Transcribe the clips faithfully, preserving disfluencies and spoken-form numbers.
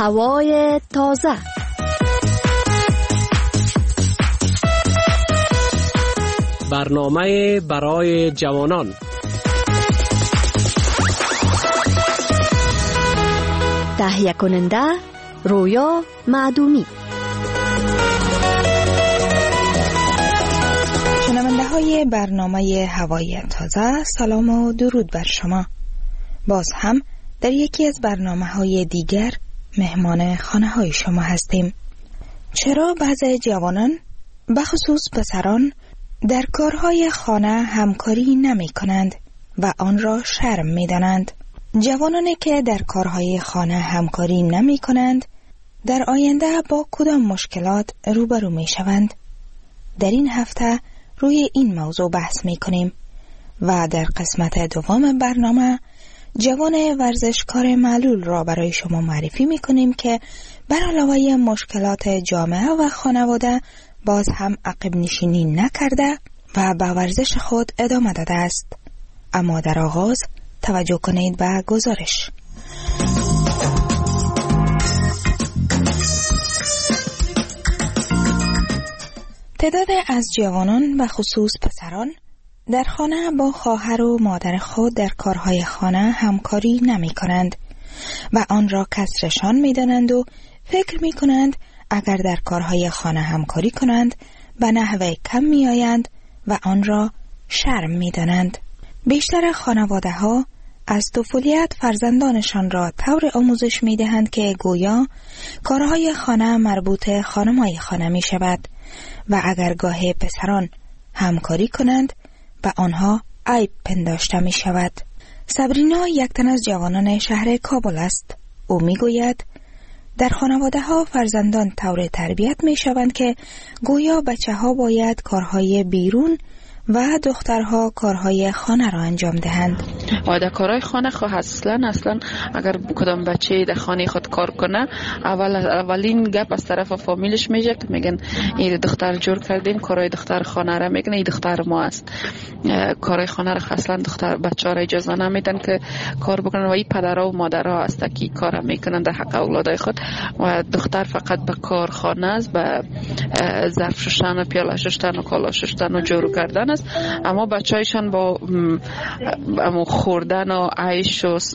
هوای تازه. برنامه برای جوانان. تهیه کننده رویا معدومی. شنونده های برنامه هوای تازه، سلام و درود بر شما. باز هم در یکی از برنامه های دیگر مهمان خانه های شما هستیم. چرا بعضی جوانان بخصوص پسران در کارهای خانه همکاری نمی کنند و آن را شرم می دانند؟ جوانانی که در کارهای خانه همکاری نمی کنند در آینده با کدام مشکلات روبرو می شوند؟ در این هفته روی این موضوع بحث می کنیم و در قسمت دوم برنامه جوان ورزشکار معلول را برای شما معرفی می کنیم که بر علاوه مشکلات جامعه و خانواده باز هم عقب نشینی نکرده و به ورزش خود ادامه داده است. اما در آغاز توجه کنید به گزارش. تعداد از جوانان و خصوص پسران در خانه با خواهر و مادر خود در کارهای خانه همکاری نمی کنند و آن را کسرشان می دانند و فکر می کنند اگر در کارهای خانه همکاری کنند به نحوه کم می آیند و آن را شرم می دانند. بیشتر خانواده ها از طفولیت فرزندانشان را طور آموزش می دهند که گویا کارهای خانه مربوط خانمای خانه می شود و اگر گاه پسران همکاری کنند به آنها عیب پنداشته می شود. صبرینا یک تن از جوانان شهر کابل است. او می گوید در خانواده ها فرزندان طور تربیت می شوند که گویا بچه ها باید کارهای بیرون و دخترها کارهای خانه را انجام دهند. و در کارهای خانه خو اصلا اصلا اگر کدام بچه در خانه خود کار کنه اول اولین گپ از طرف فامیلش میشه که میگن این دختر جور کردیم، کارهای دختر خانه را میگن این دختر ما است. کارهای خانه را اصلا دختر بچه‌ها را اجازه نمیدن که کار بکنن و این پدرها و مادرها است که کار میکنن در حق اولادای خود و دختر فقط به کار خانه است، به ظرف شستن و پیاله شستن و کالا شستن و جورو کردن است. اما بچه‌هایشان با امو خوردن و عیش و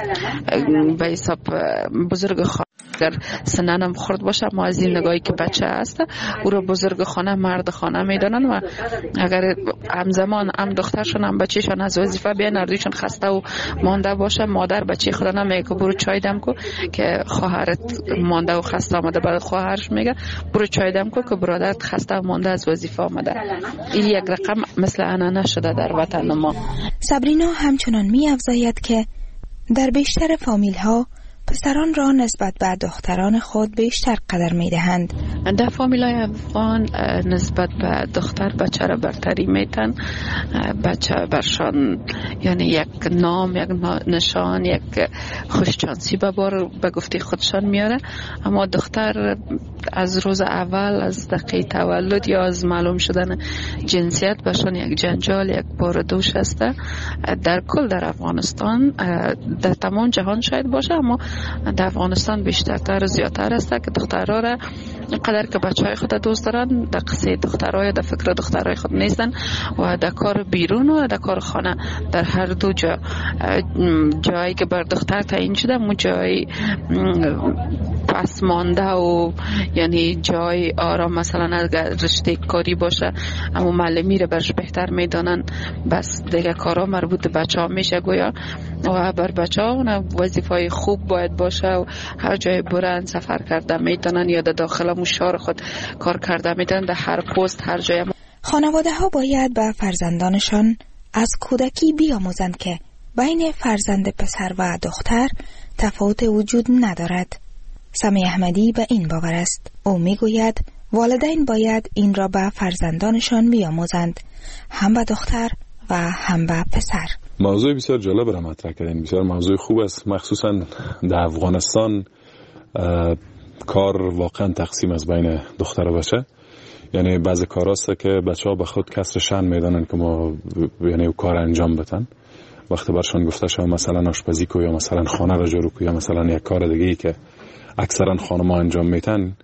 به حساب بزرگ خانه اگر سننم خورد باشه، اما از این نگاهی که بچه هست او رو بزرگ خانه مرد خانه میدانن و اگر همزمان هم دخترشون هم بچهشون از وظیفه بیان اردوشون خسته و مانده باشه، مادر بچه خدا نمیگه که برو چای دم کو که خواهرت مانده و خسته آمده، بعد خواهرش میگه برو چای دم کو که برادرت خسته و مانده از وظیفه آمده. این یک رقم مثل انانه شده در وطن ما. صبرینا همچنان می افزاید که در بیشتر فامیل ها پسران را نسبت به دختران خود بیشتر قدر می دهند. در فامیلای افغان نسبت به دختر بچه را برتری میتن، بچه برشان یعنی یک نام، یک نشان، یک خوشچانسی به بار به گفته خودشان میاره. اما دختر از روز اول، از دقیقه تولد یا از معلوم شدن جنسیت برشان یک جنجال، یک بار دوش است. در کل در افغانستان، در تمام جهان شاید باشه اما در افغانستان بیشترتر زیادتر است که دخترها را قدر که بچه های خود دوست دارن در قصه دخترها یا در فکر دخترهای خود نیستن و در کار بیرون و در کار خانه در هر دو جا جایی که بر دختر تعیین شده اون جای پس مانده و یعنی جای آرام، مثلا اگر رشته کاری باشه اما معلمی رو برش بهتر میدانن، بس دیگه کارا مربوط به بچه ها میشه گویا و بر بچه ها وظیفه خوب باید باشه و هر جای برن سفر کرده میتونن یا در داخل مشار خود کار کرده میتونن، در هر پست هر جای. خانواده ها باید به فرزندانشان از کودکی بیاموزند که بین فرزند پسر و دختر تفاوت وجود ندارد. سمی احمدی به این باور است. او میگوید والدین باید این را به فرزندانشان بیاموزند، هم به دختر و هم به پسر. موضوع بسیار جالب را مطرح کردین، بسیار موضوع خوب است. مخصوصا در افغانستان کار واقعا تقسیم از بین دختر و بچه، یعنی بعضی کار هست که بچه ها به خود کسر شأن میدانن که ما یعنی کار انجام بدن. وقتی برشان گفته شد مثلا آشپزی کو یا مثلا خانه را جارو کو یا مثلا یک کار دیگه ای که اکثرا خانم‌ها انجام میتن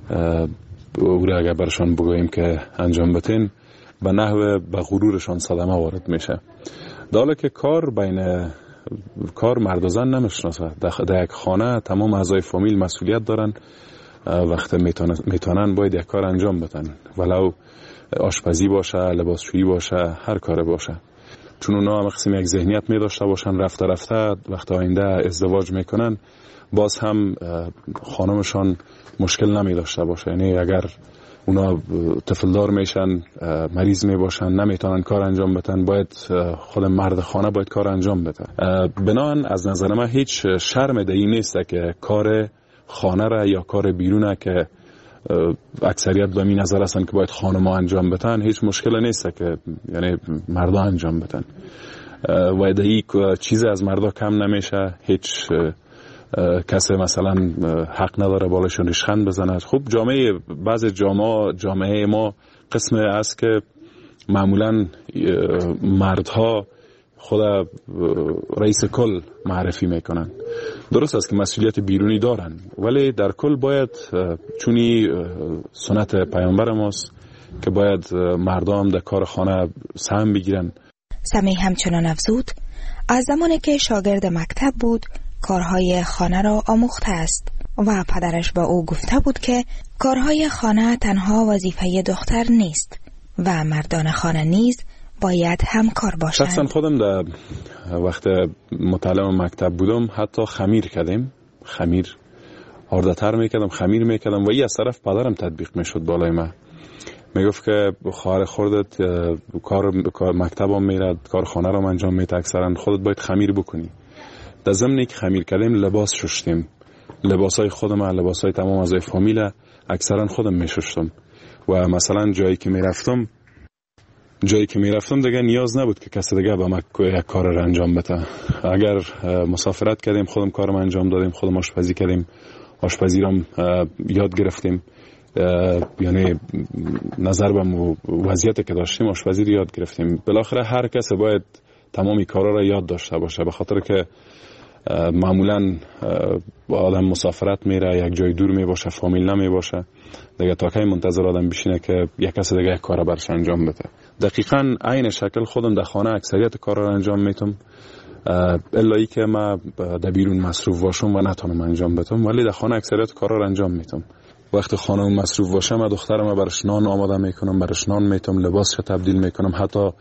او را اگر برشان بگوییم که انجام بتین به نحو به غرورشان صدمه وارد میشه. حالا که کار بین کار مرد و زن نمیشناسه. در یک خانه تمام اعضای فامیل مسئولیت دارن، وقت میتونن باید یک کار انجام بدن، ولو آشپزی باشه، لباسشویی باشه، هر کار باشه. چون اونا هم قسم یک ذهنیت می داشته باشن، رفته رفته وقت آینده ازدواج میکنن باز هم خانمشان مشکل نمی داشته باشه. یعنی اگر اونا طفلدار میشن، مریض می باشن، نمیتونن کار انجام بدن، باید خود مرد خانه باید کار انجام بده. بنابراین از نظر من هیچ شرم در این نیست که کار خانه را یا کار بیرونه که اکثریت به این نظر هستن که باید خانم‌ها انجام بدن، هیچ مشکل نیست که یعنی مردا انجام بدن و در این چیز از مردا کم نمیشه. هیچ کسی مثلا حق نداره بالاشون ریشخند بزنه. خب جامعه بعض جامعه جامعه ما قسم است که معمولا مردها خود رئیس کل معرفی میکنن. درست است که مسئولیت بیرونی دارن، ولی در کل باید چونی سنت پیامبر ماست که باید مردم در کار خانه سهم بگیرن. سمی همچنان افزود از زمانی که شاگرد مکتب بود کارهای خانه را آموخته است و پدرش با او گفته بود که کارهای خانه تنها وظیفه دختر نیست و مردان خانه نیز باید همکار باشند. شخصا خودم در وقت متعلم مکتب بودم حتی خمیر کردیم، خمیر آرده‌تر میکردم، خمیر میکردم و این از طرف پدرم تطبیق میشد بالای من. میگفت که خواهر خودت کار کار مکتبم میرد، کار خانه رو انجام میده، اکثرا خودت باید خمیر بکنی. در ضمن که خمیر کردیم لباس شستیم، لباسای خودم، لباسای تمام اعضای فامیل اکثرا خودم میشستم و مثلا جایی که میرفتم جایی که میرفتم دیگه نیاز نبود که کسی دیگه به من یک کار رو انجام بده. اگر مسافرت کردیم خودم کارم انجام دادیم، خودم آشپزی کردیم، آشپزی رو یاد گرفتیم، یعنی نظر به وضعیتی که داشتیم آشپزی رو یاد گرفتیم. بالاخره هر کسی باید تمامی کارا رو یاد داشته باشه، به خاطر که معمولا آدم مسافرت میره، یک جای دور می باشه، فامیل نمی باشه، دیگه تا کی منتظر آدم بشینه که یک کسی دیگه یک کارا برش انجام بده. دقیقاً عین شکل خودم در خانه اکثریت کارا رو انجام میتم، الا ای که ما در بیرون مصروف باشم و نتونم انجام بدم، ولی در خانه اکثریت کارا رو انجام میتم. وقتی خانم مصروف باشه ما دخترم برش نان آماده میکنم، برش نان میتم، لباسش تبدیل میکنم، حتی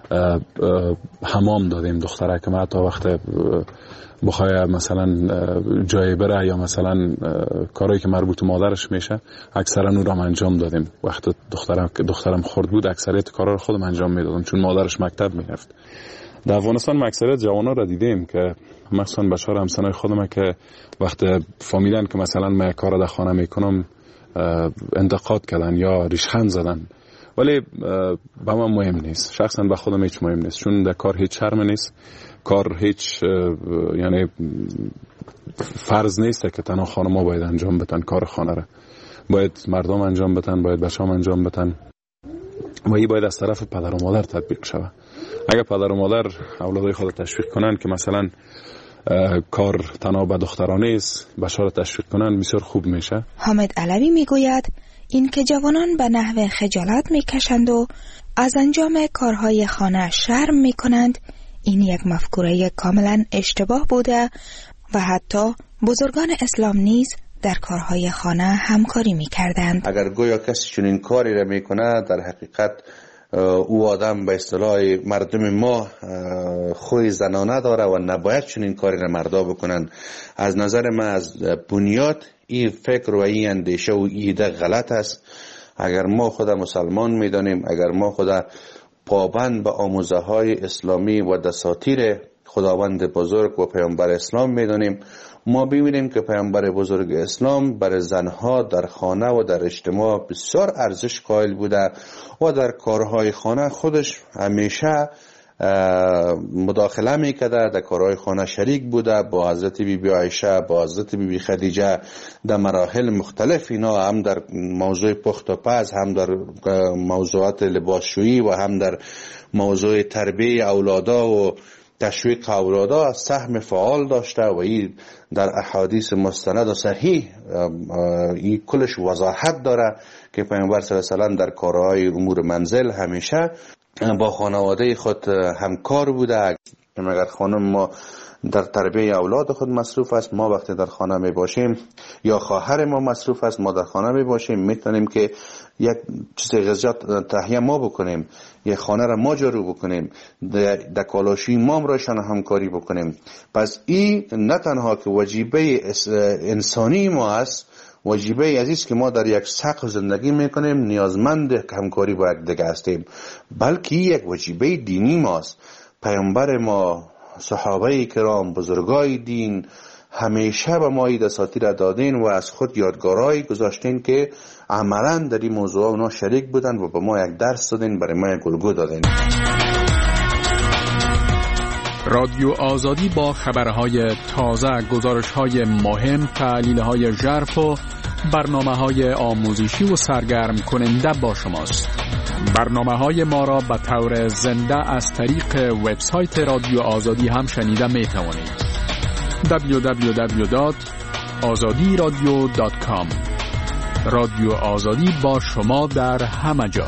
حمام دادیم دختره که حتی وقت بخواه مثلا جای بره یا مثلا کارهایی که مربوط به مادرش میشه اکثرا اون رو انجام دادیم. وقت دخترم دخترم خرد بود اکثریت کارا رو خودم انجام میدادم چون مادرش مکتب میرفت. در افغانستان اکثریت جوانا رو دیدیم که مثلا بچه‌ها همسنای خودم که وقت فهمیدن که مثلا من کار در خانه میکنم انتقاد کردن یا ریشخند زدن، ولی با من مهم نیست. شخصا به خودم هیچ مهم نیست، چون در کار هیچ شرم نیست. کار هیچ یعنی فرض نیست که تنها خانم‌ها باید انجام بدن کار خانه را، باید مردم انجام بدن، باید بچه‌ها انجام بدن و این باید از طرف پدر و مادر تطبیق شود. اگر پدر و مادر اولادای خود تشویق کنن که مثلا کار تنها به دخترانه است، بچه‌ها را تشویق کنن، بسیار خوب میشه. حامد علوی میگوید این که جوانان به نحو خجالت میکشند و از انجام کارهای خانه شرم میکنند، این یک مفکوره کاملا اشتباه بوده و حتی بزرگان اسلام نیز در کارهای خانه همکاری میکردند. اگر گویا کسی چنین کاری را میکنه، در حقیقت او آدم به اصطلاح مردم ما خوی زنانه داره و نباید چنین کاری را مردا بکنن. از نظر من از بنیاد این فکر و این اندیشه و ایده غلط است. اگر ما خدا مسلمان میدانیم، اگر ما خدا پابند به آموزه های اسلامی و دساتیر خداوند بزرگ و پیامبر اسلام میدانیم، ما ببینیم که پیامبر بزرگ اسلام برای زنها در خانه و در اجتماع بسیار ارزش قائل بوده و در کارهای خانه خودش همیشه مداخله میکرده، در کارهای خانه شریک بوده. با حضرت بی بی عایشه، با حضرت بی بی خدیجه در مراحل مختلف، اینا هم در موضوع پخت و پز، هم در موضوعات لباسشویی و هم در موضوع تربیت اولادا و تشویق اولادا سهم فعال داشته و این در احادیث مستند و صحیح این کلش وضاحت داره که پیامبر صلی الله علیه و آله در کارهای امور منزل همیشه با خانواده خود همکار بوده. اگر خانم ما در تربیت اولاد خود مصروف است، ما وقتی در خانه می باشیم یا خواهر ما مصروف است، ما در خانه می باشیم، میتونیم که یک چیز غذا تهیه ما بکنیم، یک خانه را ما جارو بکنیم، در کالاشی ما روشن همکاری بکنیم. پس این نه تنها که وجیبه انسانی ما است، وجیبه عزیز که ما در یک سقف زندگی میکنیم نیازمند همکاری با یک دیگه هستیم، بلکه یک وجیبه دینی ماست. پیامبر ما، صحابه کرام، بزرگای دین همیشه به ما این دساتیر دادین و از خود یادگارایی گذاشتین که عملا در این موضوع اونا شریک بودن و به ما یک درس دادین، برای ما یک الگو دادین. رادیو آزادی با خبرهای تازه، گزارش‌های مهم، تحلیل‌های ژرف و برنامه‌های آموزشی و سرگرم کننده با شماست. برنامه‌های ما را به طور زنده از طریق وبسایت رادیو آزادی هم شنیده می‌توانید. دبلیو دبلیو دبلیو دات آزادی رادیو دات کام. رادیو آزادی با شما در همه جا.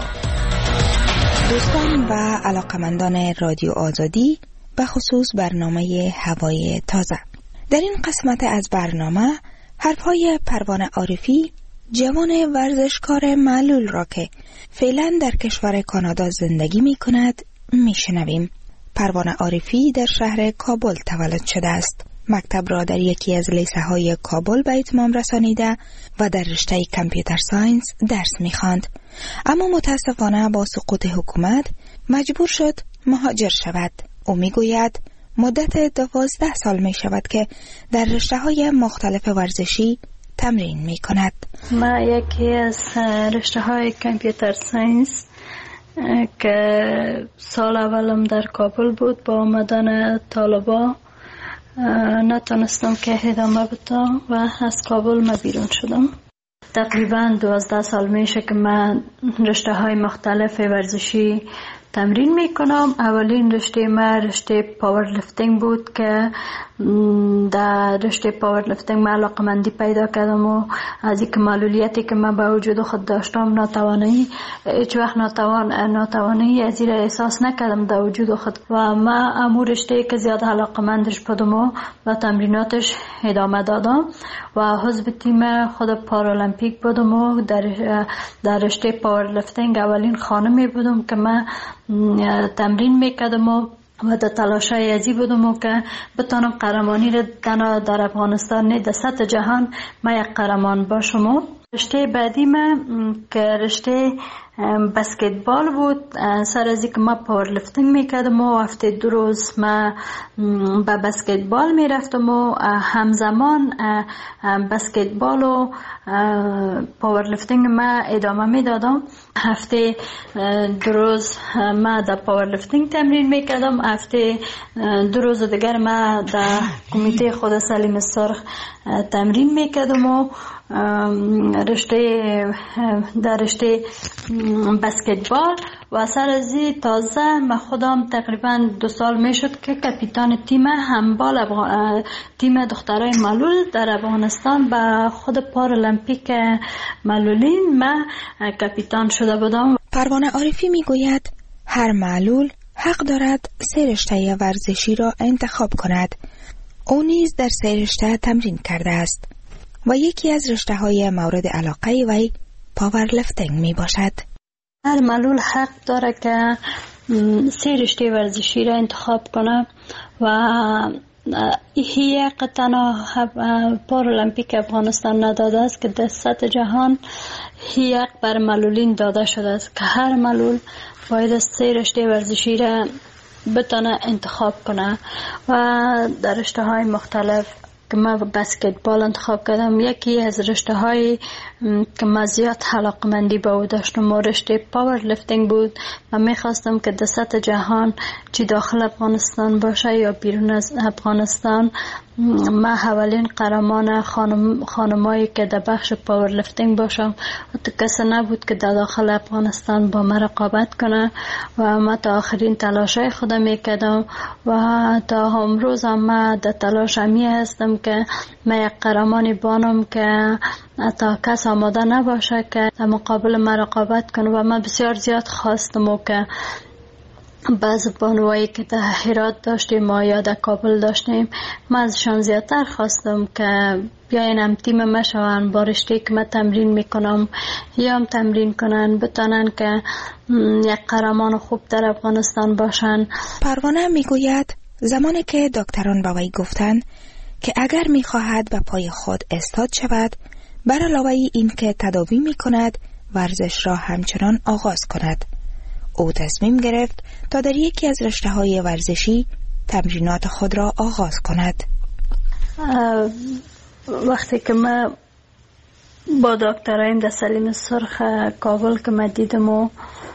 دوستان و علاقمندان رادیو آزادی، به خصوص برنامه هوای تازه، در این قسمت از برنامه حرفهای پروانه عارفی، جوان ورزشکار معلول را که فعلا در کشور کانادا زندگی می کند می شنویم. پروانه عارفی در شهر کابل تولد شده است. مکتب را در یکی از لیسه های کابل به اتمام رسانیده و در رشته کامپیوتر ساینس درس می خواند. اما متاسفانه با سقوط حکومت مجبور شد مهاجر شود. او می گوید مدت دوازده سال می شود که در رشته های مختلف ورزشی تمرین می کند. ما یکی از رشته های کامپیوتر ساینس که سال اولم در کابل بود، با آمدن طالبا نتونستم که ادامه بدم و از کابل ما بیرون شدم. تقریبا دوازده سال میشه که من رشته های مختلف ورزشی تمرین میکنم. اولین رشته ما رشته پاور لیفتینگ بود که در رشته پاور لیفتینگ من علاقمندی پیدا کردم و از یک معلولیتی که من با وجود خود داشتم، ناتوانی، هیچ وقت ناتوان ناتوانی از این احساس نکردم در وجود خود و من امور رشته که زیاد علاقمندش بودم و با تمریناتش ادامه دادم و حزب تیم خود پارالمپیک بودم و در در رشته پاور لیفتینگ اولین خانمی بودم که من تمرین میکردم و و در تلاشای ازی بودم و که بتانم قهرمانی را تنها در افغانستان نه در سطح جهان ما یک قهرمان باشم. رشته بعدی من که رشته بسکتبال بود. سر از اینکه ما پاور لیفتینگ میکردم و هفته دو روز ما با بسکتبال میرفتم و همزمان بسکتبال و پاور لیفتینگ ما ادامه میدادم. هفته دو روز ما در پاور لیفتینگ تمرین میکردم، هفته دو روز دیگر ما در کمیته خود سلیم سرخ تمرین میکردم و رشته در رشته بسکتبال و سر ازی تازه من خودم تقریبا دو سال میشد که کاپیتان تیم هندبال افغان... تیم دخترای معلول در افغانستان با خود پارالمپیک معلولین من کاپیتان شده بودم. پروانه عارفی میگوید هر معلول حق دارد سه رشته ورزشی را انتخاب کند. او نیز در سه رشته تمرین کرده است و یکی از رشته های مورد علاقه وی پاور لیفتینگ می باشد. هر معلول حق داره که سه رشته ورزشی را انتخاب کنه و یک تنها پارالمپیک افغانستان نداده است که در سطح جهان یک بر معلولین داده شده است که هر معلول باید سه رشته ورزشی را بتونه انتخاب کنه و در رشته های مختلف که من بسکتبال انتخاب کردم. یکی از رشته های که من زیاد علاقمندی به او داشتم و رشته پاور لیفتینگ بود و میخواستم که در سطح جهان چی داخل افغانستان باشه یا بیرون از افغانستان ما اولین قهرمان خانم خانمایی که در بخش پاور لفتینگ باشم حتی کسی نبود که در داخل افغانستان با من رقابت کنه و ما تا آخرین تلاشای خودم میکردم و تا امروز هم ما در تلاش همی هستم که ما یک قهرمانی بانم که تا کس آماده نباشه که در مقابل ما رقابت کنه و ما بسیار زیاد خواستم و که بعض بانوایی که در هرات داشتیم ما یا در کابل داشتیم ما ازشان زیادتر خواستم که بیاین هم تیم ما شوان با رشته که من تمرین میکنم یا هم تمرین کنن بتانن که یک قهرمان خوب در افغانستان باشن. پروانه میگوید زمانی که دکتران با وی گفتند که اگر میخواهد به پای خود استاد شود بر علاوه این که تداوی میکند ورزش را همچنان آغاز کند. او تصمیم گرفت تا در یکی از رشته‌های ورزشی تمرینات خود را آغاز کند. وقتی که من با دکترایم در سلیم سرخ کابل که من دیدم و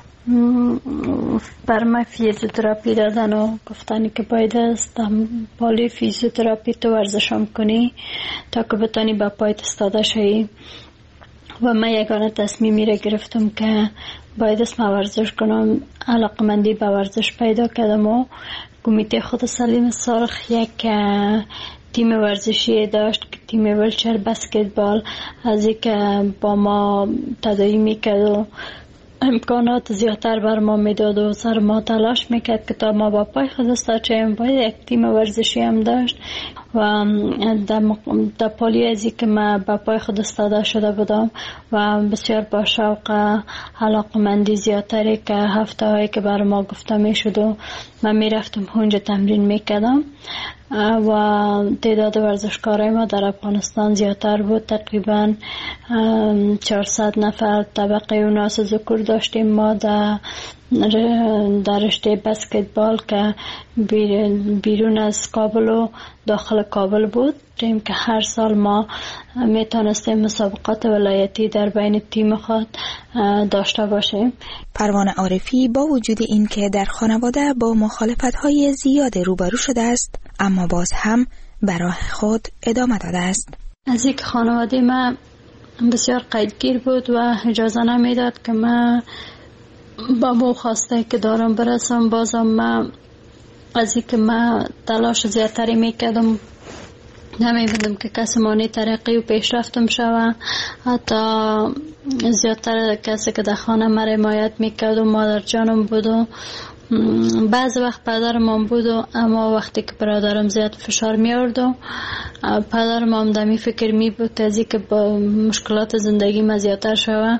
بر من فیزیوتراپی دادن و گفتن که باید است پالی فیزیوتراپی تو ورزشم کنی تا که بتانی با پایت استاده شوی و من یگانه تصمیمی را گرفتم که باید است من ورزش کنم. علاقمندی به ورزش پیدا کردم و کمیته خود سلیم سرخ یک تیم ورزشی داشت که تیم ویلچر بسکتبال از این که با ما تداوی میکرد و امکانات زیادتر بر ما میداد و سر ما تلاش میکرد که تا ما با پای خود استاد شویم. باید یک تیم ورزشی هم داشت و در پالی ازی که من با پای خود استاده شده بودم و بسیار با شوق علاقمندی زیادتری که هفته هایی که بر ما گفته میشد و من میرفتم اونجا تمرین میکردم و تعداد ورزشکارای ما در افغانستان زیادتر بود. تقریبا چهارصد نفر طبقه اوناس ذکور داشتیم ما در در رشته بسکتبال که بیرون از کابل و داخل کابل بود. تیم که هر سال ما میتونستیم مسابقات ولایتی در بین تیم خود داشته باشیم. پروانه عارفی با وجود این که در خانواده با مخالفت‌های زیاد روبرو شده است اما باز هم برای خود ادامه داده است. از یک خانواده ما بسیار قیدگیر بود و اجازه نمیداد که من با مو خواسته که دارم برسم. بازم من از این که من تلاش زیادتری میکردم نمیبودم که کسی مانی ترقی و پیشرفتم شوه. حتی زیادتر کسی که در خانه مرا حمایت میکرد و مادر جانم بود و بعض وقت پدرم هم بود و اما وقتی که برادرم زیاد فشار می آورد و پدرم هم دمی فکر می بود از اینکه با مشکلات زندگی ما زیادتر شوه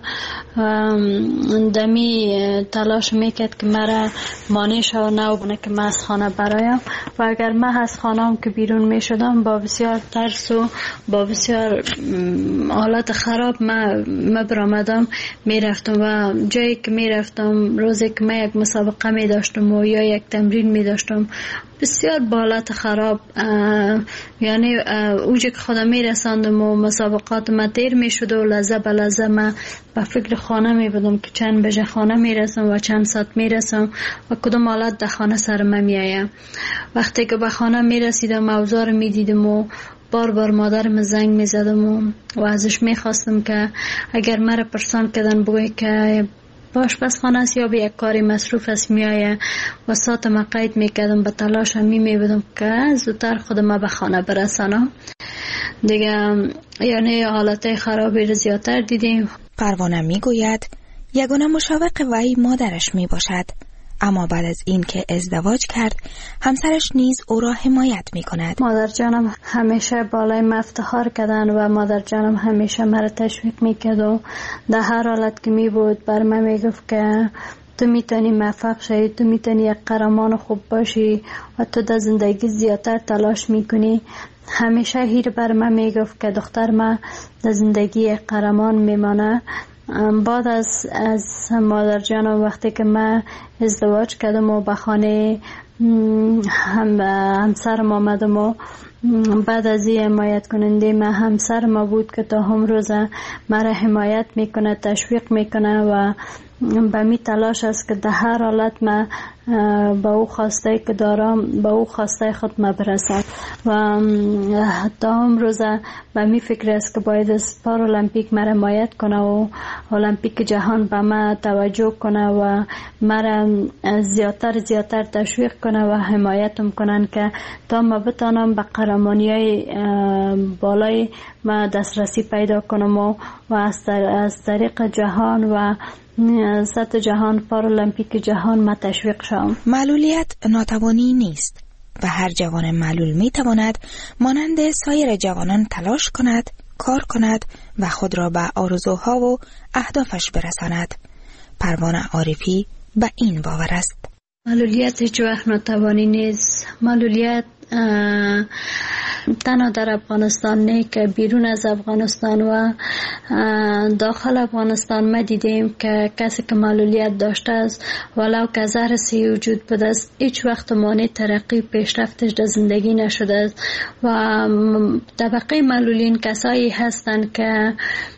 دمی تلاش میکرد که مرا مانع شوه نه بونه که من از خانه برایم و اگر من از خانه هم که بیرون می شدم با بسیار ترس و با بسیار حالت خراب من برآمدم می رفتم و جایی که می رفتم روزی که من یک مسابقه می داشتم و یا یک تمرین می داشتم بسیار بالات خراب یعنی اوجه که خودم می رساندم و مسابقات ما تیر می شد و لحظه به لحظه ما به فکر خانه می بودم که چند بجه خانه می رسم و چند ساعت می رسم و کدام حالت در خانه سر من می آیم. وقتی که به خانه می رسیدم اوضاع می دیدم و بار بار مادرم زنگ می زدم و, و ازش می خواستم که اگر مرا پرسان کردن بگوی که باش بس خانه است یا به یک کاری مصروف است می آیه و ساعت ما قید می کردم به تلاش می می بودم که زودتر خود ما به خانه برسانم دیگه. یعنی حالت خرابی رو زیادتر دیدیم. پروانه می گوید یگانه مشوق وی مادرش می باشد اما بعد از این که ازدواج کرد همسرش نیز او را حمایت می کند. مادر جانم همیشه بالای من افتخار کردن و مادر جانم همیشه مرا تشویق می کرد و در هر حالت که می بود بر من می گفت که تو میتونی موفق شی، تو میتونی یک قهرمان خوب باشی و تو در زندگی زیادتر تلاش میکنی. همیشه هیر بر من می گفت که دختر من در زندگی یک قهرمان میمانه. بعد از از مادر جانم وقتی که من ازدواج کردم و به خانه هم همسرم آمدم و بعد از این حمایت کننده من همسر ما بود که تا هم روزه مرا حمایت میکنه تشویق میکنه و به می تلاش است که در هر حالت من با او خواسته که دارم با او خواسته خود ما برسد. و تا امروزه به می فکر است که باید از پارالمپیک مرا حمایت کنه و المپیک جهان به ما توجه کنه و مرا زیادتر زیادتر تشویق کنه و حمایتم کنن که تا ما بتانم به قهرمانی‌های بالای ما دسترسی پیدا کنم و از طریق جهان و سطح جهان پارالمپیک جهان ما تشویق شوم. معلولیت ناتوانی نیست و هر جوان معلول می تواند مانند سایر جوانان تلاش کند، کار کند و خود را به آرزوها و اهدافش برساند. پروانه عارفی به این باور است. معلولیت هیچ وقت ناتوانی نیست. معلولیت تنها در افغانستان نه که بیرون از افغانستان و داخل افغانستان ما دیدیم که کسی که معلولیت داشته است ولو که زهر سی وجود بوده است هیچ وقت مانع ترقی پیشرفتش در زندگی نشده است و طبقه معلولین کسایی هستند که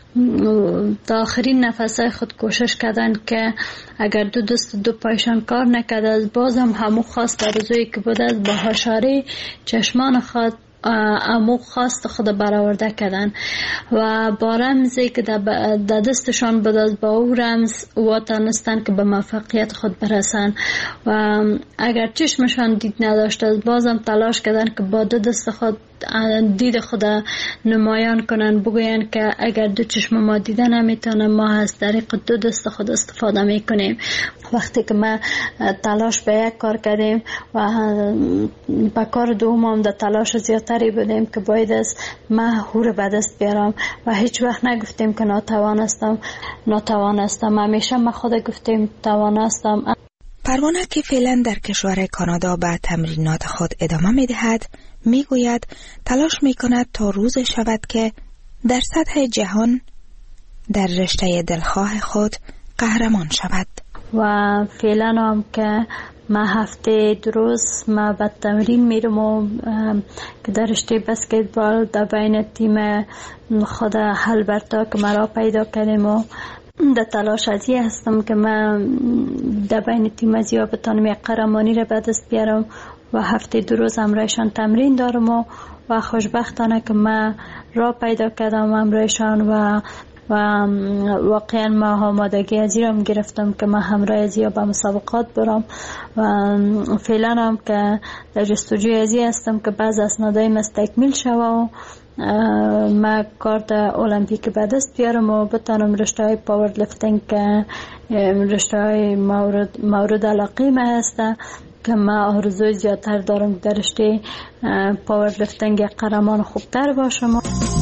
تا آخرین نفسای خود کوشش کردن که اگر دو دست دو پایشان کار نکرده از بازم همو خواست آرزویی که بوده است با هشاره چشمان خود امو خواست خود برآورده کردن و با رمزی که در دستشان بود از با او رمز و تانستن که به موفقیت خود برسن و اگر چشمشان دید نداشت از بازم تلاش کردن که با دو دست خود دید خود نمایان کنن بگوین که اگر دو چشم ما دیده نمیتونه ما از طریق دو دست خود استفاده میکنیم. وقتی که ما تلاش به یک کار کردیم و به کار دوم هم در تلاش زیادتری بودیم که باید از ما هور به دست بیارم و هیچ وقت نگفتیم که ناتوان هستم ناتوان هستم همیشه ما خود گفتیم توان هستم. پروانه که فعلا در کشور کانادا به تمرینات خود ادامه میدهد میگوید تلاش میکند تا روز شود که در سطح جهان در رشته دلخواه خود قهرمان شود و فعلا هم که ما هفته دو روز ما به تمرین میرم و که در رشته بسکتبال در بین تیم خود هلبرتا که مرا پیدا کردیم و در تلاش ازی هستم که من در بین تیم ازیا بتانم یک قهرمانی را به دست بیارم و هفته دو روز همراهشان تمرین دارم و, و خوشبختانه که من را پیدا کردم همراهشان و و واقعا ما آمادگی ازی را هم گرفتم که من همراه ازیا به مسابقات برم و فعلا هم که در جستجوی ازی هستم که بعض اسنادای مستکمیل شوه و ما کارت المپیک به دست بیارم و بتانم رشته های پاور لفتینگ که رشته های مورد, مورد علاقه ما هسته که ما آرزوی زیادتر دارم در رشته پاور لفتینگ قهرمان خوبتر باشم.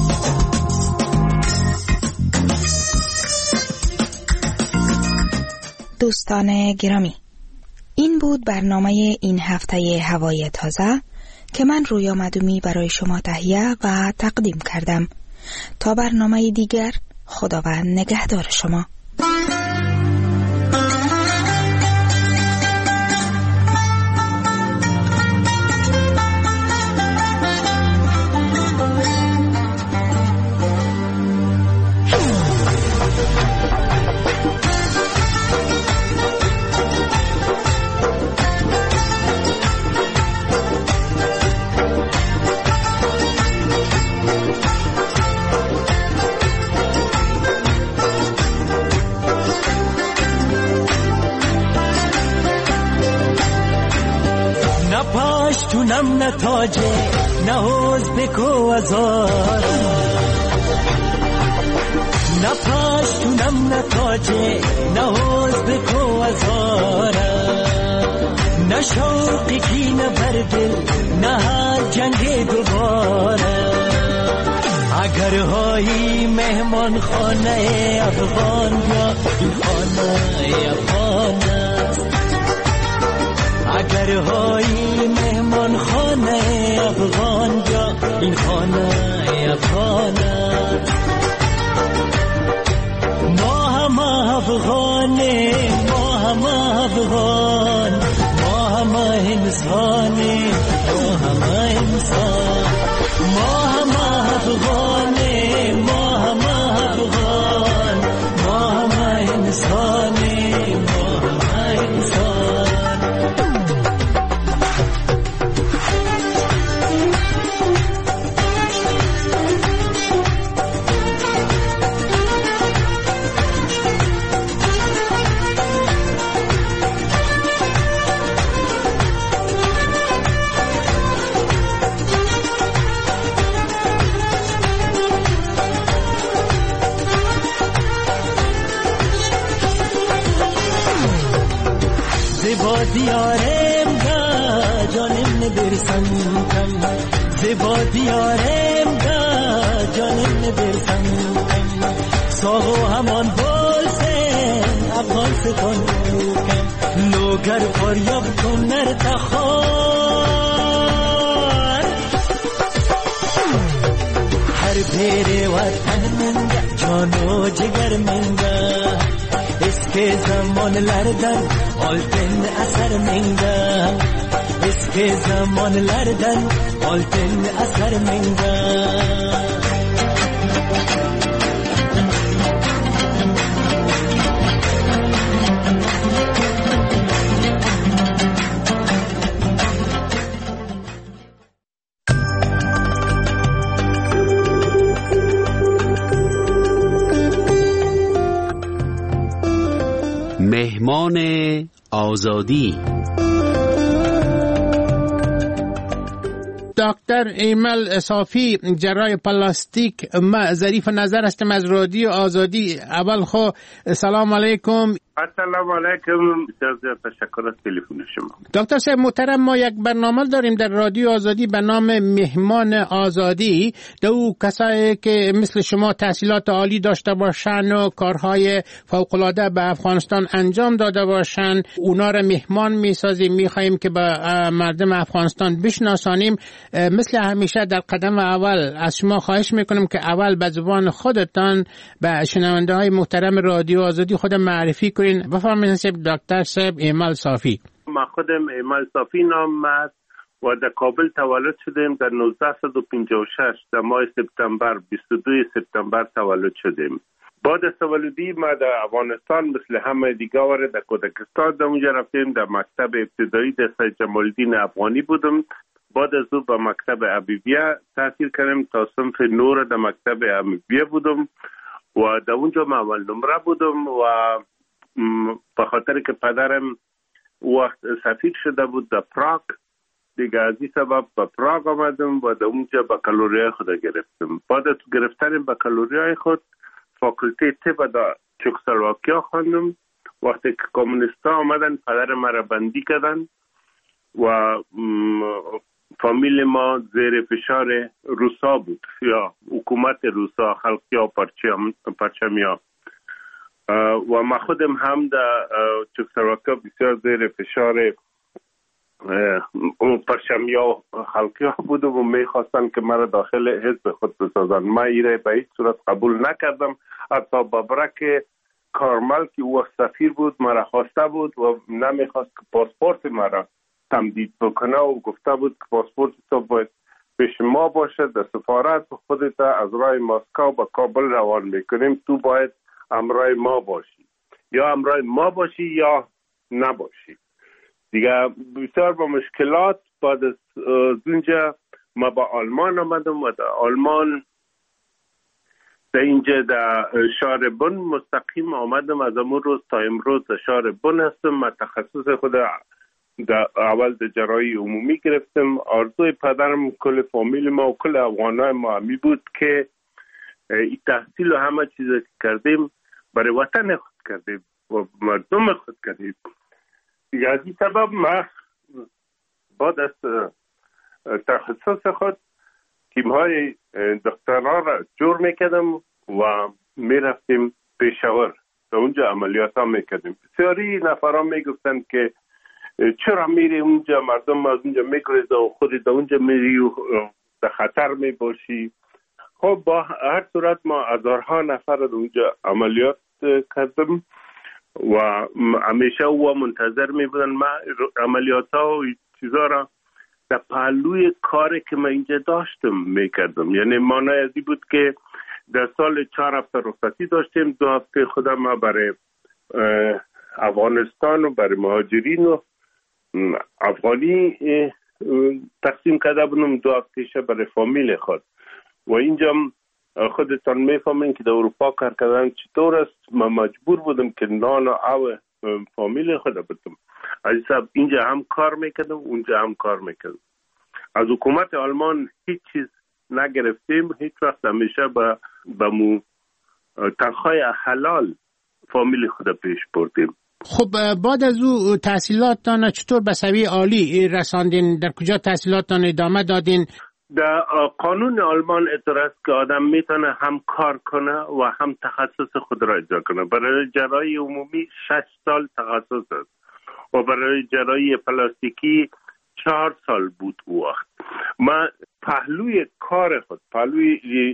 دوستان گرامی، این بود برنامه این هفته هوای تازه که من رویا مدومی برای شما تهیه و تقدیم کردم. تا برنامه دیگر، خداوند نگهدار شما. پاشتونم نه تاجه نه حوز بکو ازار نه پاشتونم نه تاجه نه حوز بکو ازار نه شوقی کی نه بردل نه هر جنگ دوباره اگر هایی مهمان خانه افغان یا این خانه افغان است اگر هایی مهمان خانه افغان جا این خانه افغان است ما هم افغانه ما هم افغان ما هم انسانه ما هم انسان ما هم افغانه ما هم افغان ما هم انسانه ما هم انسان دیارم دا جانم ندرسم کم زیبا دیارم دا جانم ندرسم کم ساغو همان بولسن افغان ستان کم لوگر فریاب کن نرتخار هر پیر وطن منگا جانو جگر منگا اسکه زمان لردن آلتن اثر منگا اسکه زمان لردن آلتن اثر منگا مهمان آزادی دکتر ایمل صافی، جراح پلاستیک. ما ظریف نظر هستم از رادیو آزادی. اول خو سلام علیکم. السلام علیکم. بسیار تشکر از تلفن شما. دکتر صاحب محترم، ما یک برنامه داریم در رادیو آزادی به نام مهمان آزادی. دو کسایی که مثل شما تحصیلات عالی داشته باشن و کارهای فوق‌العاده به افغانستان انجام داده باشن، اونا را مهمان میسازیم. میخواییم که به مردم افغانستان بشناسانیم. مثل همیشه در قدم اول از شما خواهش میکنم که اول به زبان خودتان به شنونده های محترم رادیو آزادی خود معرفی کنین. بفرمایید دکتر صاحب ایمل صافی. ما خودم ایمل صافی نام است و در کابل تولد شدیم. در نوزده پنجاه و شش در ماه سپتامبر بیست و دو سپتامبر تولد شدیم. بعد از تولدی ما در افغانستان مثل همه دیگه واره در کودکستان در اونجا رفتیم. در مکتب ابتدایی در سید جمال الدین افغانی بودم. بعد از او به مکتب حبیبیه تحصیل کردم تا صنف نور در مکتب حبیبیه بودم و در اونجا من اول نمره بودم و به خاطر که پدرم وقت سفیر شده بود در پراگ، دیگه از این سبب به پراگ آمدم و در اونجا بکالوریای خود گرفتم. بعد از گرفتن بکالوریای خود فاکولته طب در چکسلواکیا خواندم. وقتی که کمونیستا آمدن پدر مرا بندی کردن و فامیل ما زیر فشار روسا بود، یا حکومت روسا، خلقیا پرچم پرچمیا، و ما خودم هم در چکسلواکیا بسیار زیر فشار پرچمیا خلقیا بودم و میخواستن که مرا داخل حزب خود بسازن. ما ایره به هیچ صورت قبول نکردم. حتی بابرک کارمل که او سفیر بود مرا خواسته بود و نمیخواست که پاسپورت مرا تمدید بکنه و گفته بود که پاسپورت تو باید پیش ما باشد. در سفارت خودت از راه مسکو به کابل روان میکنیم، تو باید همراه ما باشی، یا همراه ما باشی یا نباشی. دیگه بسیار با مشکلات بعد از اونجا ما با آلمان آمدم و در آلمان در اینجا در شهر بن مستقیم آمدم. از امون روز تا امروز در شهر بن هستم. من تخصص خود در اول در جراحی عمومی گرفتم. آرزوی پدرم، کل فامیل ما و کل افغانای ما همی بود که این تحصیل و همه چیز که کردیم برای وطن خود کردیم و مردم خود کردیم. دیگه از این سبب ما بعد از تخصص خود تیم‌های دکترا را جور میکردم و میرفتیم پیشاور، در اونجا عملیات ها میکردیم. بسیاری نفران میگفتن که چرا میری اونجا، مردم از اونجا میگریزه و خودی در اونجا میری و در خطر میباشی. خب با هر صورت ما هزارها نفر در اونجا عملیات کردم و همیشه او منتظر میبودن. ما عملیات ها و چیزا را در پهلوی کاری که من اینجا داشتم میکردم. یعنی معنی از این بود که در سال چهار هفته رخصتی داشتیم، دو هفته خودم ما برای افغانستان و برای مهاجرین و افغانی تقسیم کرده بودم، دو هفته برای فامیل خود. و اینجا خودتان میفهمین که در اروپا کار کردن چطور است. من مجبور بودم که نان و آب فامیل خود بدم. از حساب اینجا هم کار میکردم، اونجا هم کار میکردم. از حکومت آلمان هیچ چیز نگرفتیم، هیچ وقت. همیشه با با مو تنخواه حلال فامیل خود پیش بردیم. خب بعد از او تحصیلاتتان چطور به سویه عالی رساندین؟ در کجا تحصیلاتتان ادامه دادین؟ در قانون آلمان اعتراض که آدم میتونه هم کار کنه و هم تخصص خود را اجرا کنه. برای جراحی عمومی شش سال تخصص است و برای جراحی پلاستیکی چهار سال بود او وقت. من پهلوی کار خود، پهلوی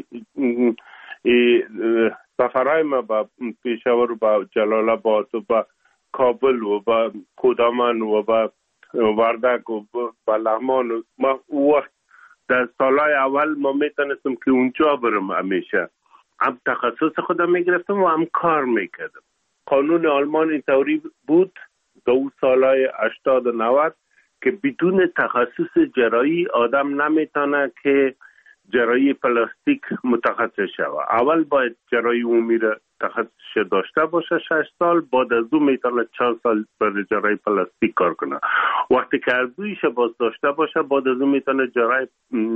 سفرهای ما با پیشاور و با جلال آباد و با کابل و با کودمان و با وردک و با لغمان و ما او وقت در سالهای اول ما میتونستم که اونجا برم همیشه. هم تخصص خودم میگرفتم و هم کار میکردم. قانون آلمان اینطوری بود دو سالهای هشتاد و نود که بدون تخصص جراحی آدم نمیتونه که جراحی پلاستیک متخصص شود. اول باید جراحی عمومی را تخصص داشته باشه شش سال، بعد از اون میتونه چهار سال برای جراحی پلاستیک کار کنه. وقتی که ارزویش باز داشته باشه بعد از اون میتونه جراحی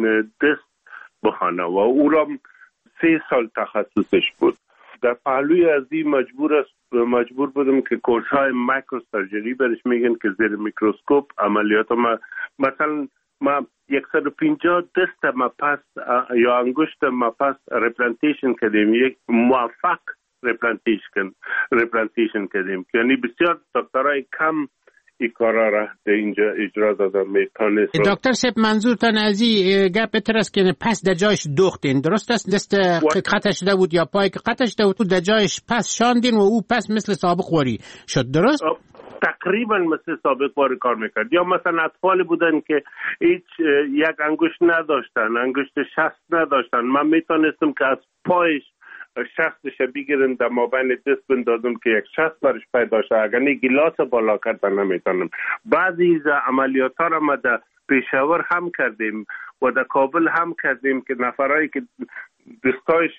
دست بخونه و او را سه سال تخصصش بود. در پهلوی از این مجبور است مجبور بودم که کورس های مایکرو سرجری برش میگن که زیر میکروسکوپ عملیات ما مثلا ما صد و پنجاه دست ما پس یا انگشت ما پس ریپلانتیشن کردیم، یک موفق ریپلانتیشن ریپلانتیشن کردیم، یعنی بسیار دکترای کم این کارا را در اینجا اجرا دادن میتونست. دکتر صاحب منظورتان از این گپ بهتر است که پس در جایش دوختین، درست است؟ دست قطع شده بود یا پای که قطع شده بود در جایش پس شاندین و او پس مثل سابق خوری شد، درست؟ تقریبا مثل سابق واری کار میکرد. یا مثلا اطفال بودن که هیچ یک انگشت نداشتن، انگشت شست نداشتن، من میتونستم که از پایش شستش بگیرن در مابین دست بندازم که یک شست برش پیدا شه. اگر نه گلاس بالا کردن نمیتونم. بعضی از عملیات ها را ما در پیشاور هم کردیم و در کابل هم کردیم که نفرایی که دستایش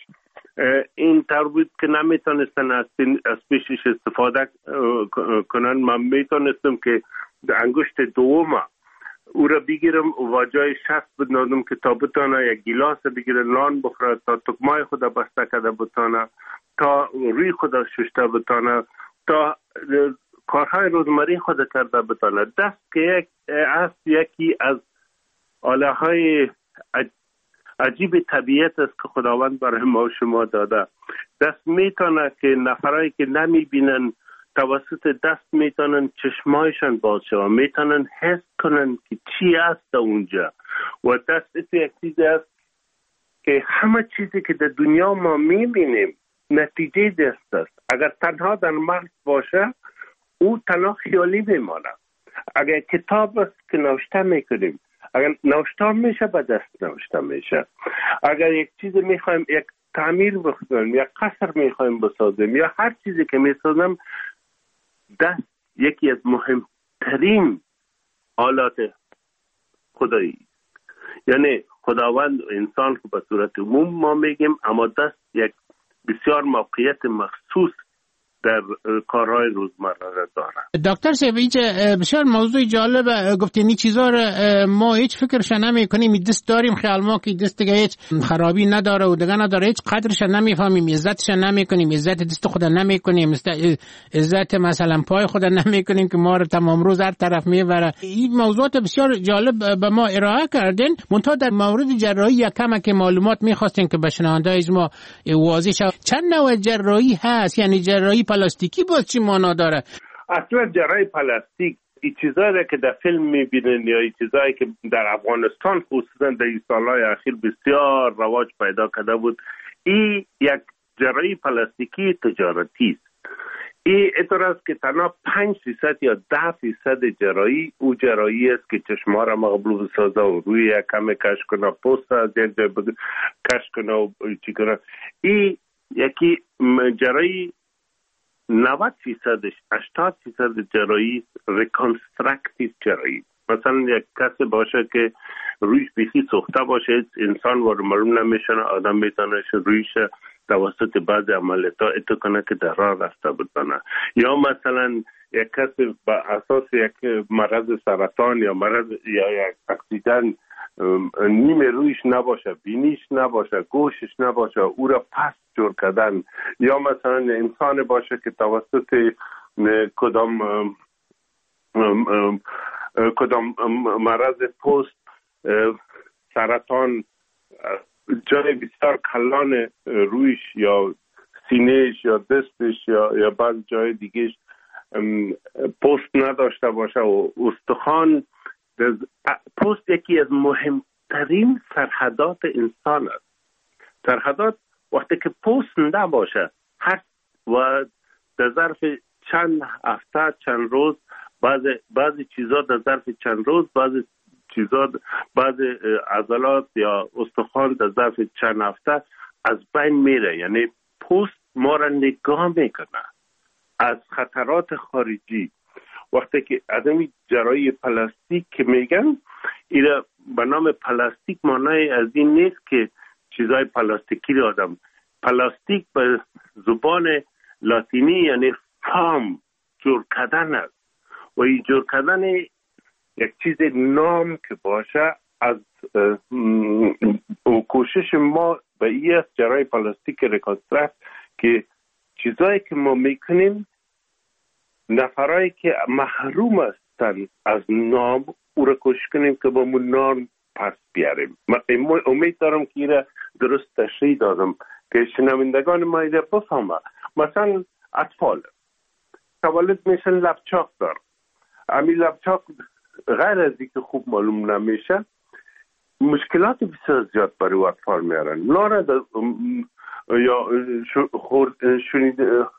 این طور بود که نمیتونستن از پیشش استفاده کنن، من میتونستم که انگشت دوم او را بگیرم و جای شست بندازم که تا بتانه یک گلاس بگیره نان بخوره، تا تکمای خود بسته کرده بتانه، تا روی خود ششته بتانه، تا کارهای روزمره خود کرده بتانه. دست که یک است یکی از آله های عجیب طبیعت است که خداوند برای ما و شما داده. دست میتونه که نفرایی که نمیبینن توسط دست میتونن چشمایشان باز شود، میتونن حس کنن که چی است اونجا. و دست یک چیزی است که همه چیزی که در دنیا ما میبینیم نتیجه دست است. اگر تنها در مغز باشه او تنها خیالی میمانه. اگر کتاب است که نوشته میکنیم، اگر نوشته میشه به دست نوشته میشه. اگر یک چیز میخوایم یک تعمیر بکنیم یا قصر میخوایم بسازیم یا هر چیزی که میسازیم، دست یکی از مهمترین آلات خدایی، یعنی خداوند و انسان که به صورت عموم ما میگیم، اما دست یک بسیار موقعیت مخصوص در کارهای روزمره داره. دکتر صاحب اینجا بسیار موضوع جالب گفتین. این چیزا رو ما هیچ فکرش نمی کنیم. دست داریم خیال ما که دست دیگه هیچ خرابی نداره و دیگه نداره، هیچ قدرش نمیفهمیم، عزتش نمی کنیم، عزت دست خود نمی کنیم، عزت مثلا پای خود نمی کنیم که ما رو تمام روز هر طرف میبره. این موضوعات بسیار جالب به ما ارائه کردین. منتها در مورد جراحی یکم که معلومات میخواستین که به شنونده‌های ما واضح شود. چند نوع جراحی هست؟ یعنی جراحی پلاستیکی باز چی معنا داره؟ اصلا جراحی پلاستیک این چیزایی که در فیلم میبینن یا این چیزایی که در افغانستان خصوصا در این سالهای اخیر بسیار رواج پیدا کرده بود، این یک جراحی پلاستیکی تجارتی است. این اعتراض که تنها پنج فیصد یا ده فیصد جراحی او جراحی است که چشما را مقبول بسازه و روی یک کم کش کنه، پوست از یک جای کش کنه و چی کنه. این یکی جراحی نود فیصدش هشتاد فیصد جراحی ریکانسترکتیو جراحی. مثلا یک کسی باشه که رویش بیخی سوخته باشه، انسان وارد معلوم نمیشه، آدم میتونه رویش توسط بعض عملیات اتو کنه که در راه رفته بتونه. یا مثلا یک کسی با اساس یک مرض سرطان یا مرض یا یک اکسیدن نیم رویش نباشه، بینیش نباشه، گوشش نباشه، او را پس جور کردن. یا مثلا انسان باشه که توسط کدام کدام مرض پوست، سرطان، جای بسیار کلان رویش یا سینهش یا دستش یا یا بعض جای دیگهش پوست نداشته باشه و استخوان. پوست یکی از مهمترین سرحدات انسان است. سرحدات وقتی که پوست نباشه هر و در ظرف چند هفته چند روز بعضی بعضی چیزا در ظرف چند روز بعضی چیزا بعضی عضلات یا استخوان در ظرف چند هفته از بین میره. یعنی پوست ما را نگاه میکنه از خطرات خارجی. وقتی که آدمی جراحی پلاستیک که میگن اینا به نام پلاستیک معنای از این نیست که چیزای پلاستیکی رو آدم. پلاستیک به زبان لاتینی یعنی فام، جور کردن است و این جور کردن یک چیز نام که باشه از کوشش ما به این است جراحی پلاستیک ریکانستراکت که چیزایی که ما میکنیم نفرایی که محروم هستن از نام او را کوشش کنیم که با من نام پس بیاریم. من امید دارم که این درست تشریح دادم که شنوندگان ما این بفهمه. مثلا اطفال تولد میشن لبچاق دار، امی لبچاق غیر از اینکه خوب معلوم نمیشه مشکلات بسیار زیاد برای اطفال میارن. ناره یا شنید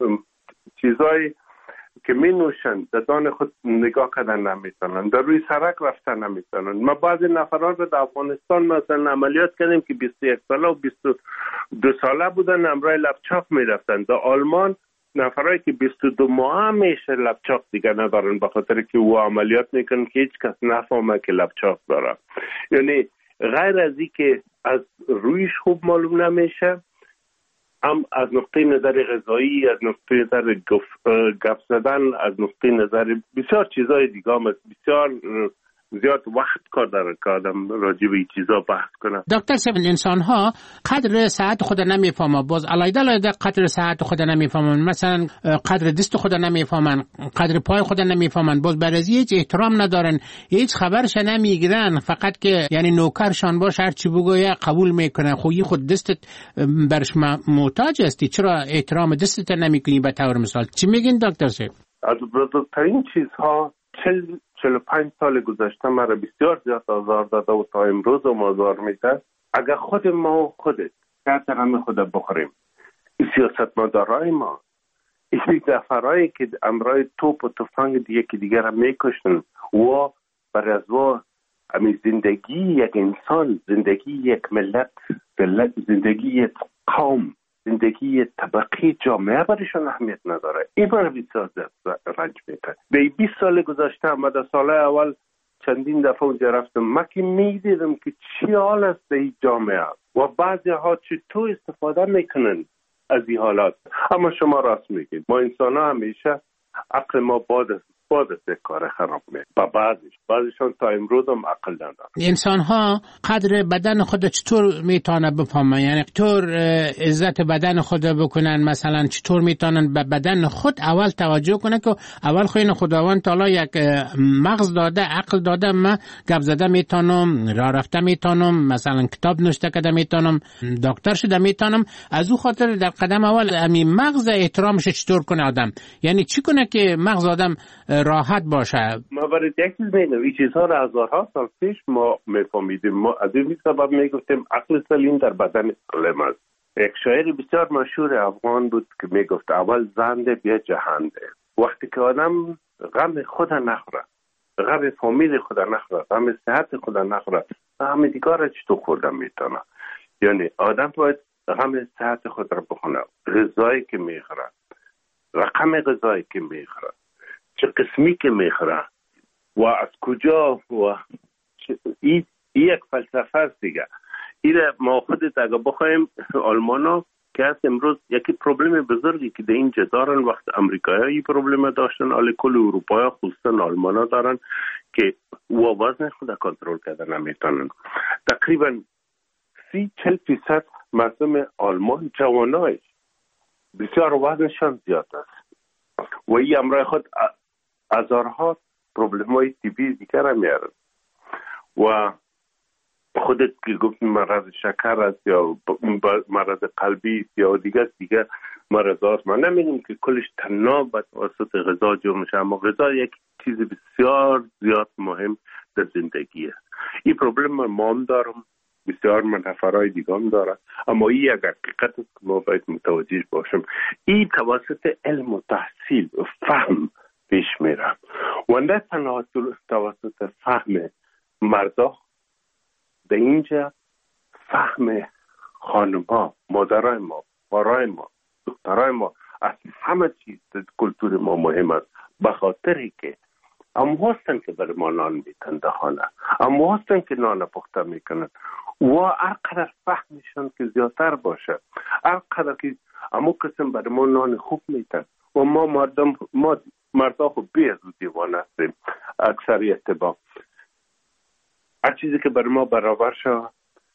چیزای که می نوشن در دان خود نگاه کردن نمیتونن، در روی سرک رفتن نمیتونن. ما بعضی نفرات رو در افغانستان مثلا عملیات کردیم که بیست و یک ساله و بیست و دو ساله بودن امرای لبچاق میرفتن. در آلمان نفرایی که بیست و دو ماه میشه لبچاق دیگه ندارن به خاطر که او عملیات میکنن که هیچ کس نفهمه که لبچاق داره. یعنی غیر از این که از رویش خوب معلوم نمیشه، هم از نقطه نظر غذایی، از نقطه نظر گپ زدن، از نقطه نظر بسیار چیزای دیگه هم بسیار زیاد وقت کار داره که آدم راجع به این چیزا بحث کنه. دکتر سیون، انسان ها قدر صحت خود نمیفهمن، باز علیده علیده قدر صحت خود نمیفهمن. مثلا قدر دست خود نمیفهمن، قدر پای خود نمیفهمن، باز برای هیچ احترام ندارن، هیچ خبرش نمیگیرن، فقط که یعنی نوکرشان باشه هر چی بگویه قبول میکنن. خو خود دستت برش محتاج هستی، چرا احترام دستت نمیکنی به طور مثال؟ چی میگین دکتر سیون؟ از بزرگترین چیزها چل چل و پنج سال گذشته مرا بسیار زیاد آزار داده و تا امروز هم آزار میده. اگر خود ما و خودت کارت همه خود بخوریم، این سیاست مدارای ما، این دفرایی که امرای توپ و تفنگ دیگه که دیگر هم میکشن و برای از و امی زندگی یک انسان، زندگی یک ملت، زندگی یک قوم، زندگی طبقی جامعه برایشان اهمیت نداره. این برای بسیار رنج میده. به بیست سال گذشته اما در سال اول چندین دفعه اونجا رفتم، من که میدیدم که چی حال است در این جامعه و بعضی ها چطور استفاده میکنن از این حالات. اما شما راست میگید، ما انسان ها همیشه عقل ما باد باد از کار خراب میکنه. با بعضیش بعضیشان تا امروز هم عقل ندارن. انسان ها قدر بدن خود چطور میتونه بفهمن؟ یعنی چطور عزت بدن خود بکنن؟ مثلا چطور میتونن به بدن خود اول توجه کنن که اول خوین خداوند تعالی یک مغز داده، عقل داده، من گپ زده میتونم، راه رفته میتونم، مثلا کتاب نوشته کرده میتونم، دکتر شده میتونم. از او خاطر در قدم اول امی مغز احترامش چطور کنه آدم؟ یعنی چی کنه که مغز آدم راحت باشه؟ ما برای یک چیز میگم، این چیزها را هزارها سال پیش ما میفهمیدیم. ما از این سبب میگفتیم عقل سلیم در بدن سالم است. یک شاعر بسیار مشهور افغان بود که میگفت اول زنده بیا جهنده. وقتی که آدم غم خود نخوره، غم فامیل خود نخوره، غم صحت خود نخوره، غم دیگر را چطور خوردن میتونه؟ یعنی آدم باید غم صحت خود را بخونه، غذایی که میخوره، رقم غذایی که میخوره، چه قسمی که میخوره و از کجا و این یک فلسفه است دیگه. این ما خودت اگه بخوایم آلمانا که هست امروز یکی پروبلم بزرگی که در اینجا دارن، وقت امریکایی پروبلم داشتن، آل کل اروپایی خصوصا آلمانا دارن که و وزن خود کنترل کردن نمیتونن. تقریبا سی چل فیصد مردم آلمان جوانایش بسیار وزنشان زیاد است و و این امرای خود هزارها پروبلم های طبی دیگر هم میارن. و خودت که گفت مرض شکر است یا مرض قلبی است یا دیگر دیگر مرض هاست، من نمیگم که کلش تنها به توسط غذا جمع میشه، اما غذا یک چیز بسیار زیاد مهم در زندگی است. این پروبلم ما هم دارم، بسیار من نفرهای دیگه هم دارم، اما این یک حقیقت است که ما باید متوجه باشم. این توسط علم و تحصیل و فهم پیش میرم و نه تنها توسط فهم مردا، در اینجا فهم خانم‌ها، مادرای ما، بارای ما، دخترای ما از همه چیز در کلتور ما مهم است، به خاطری که اما هستن که برای ما نان میتن در خانه، اما هستن که نان پخته میکنن و هر قدر فهمشان که زیادتر باشه، هر قدر که اما قسم برای ما نان خوب میتن و ما مردم ما مردا خود بیه زود دیوانه هستیم اکثریت با هر چیزی که برای ما برابر شد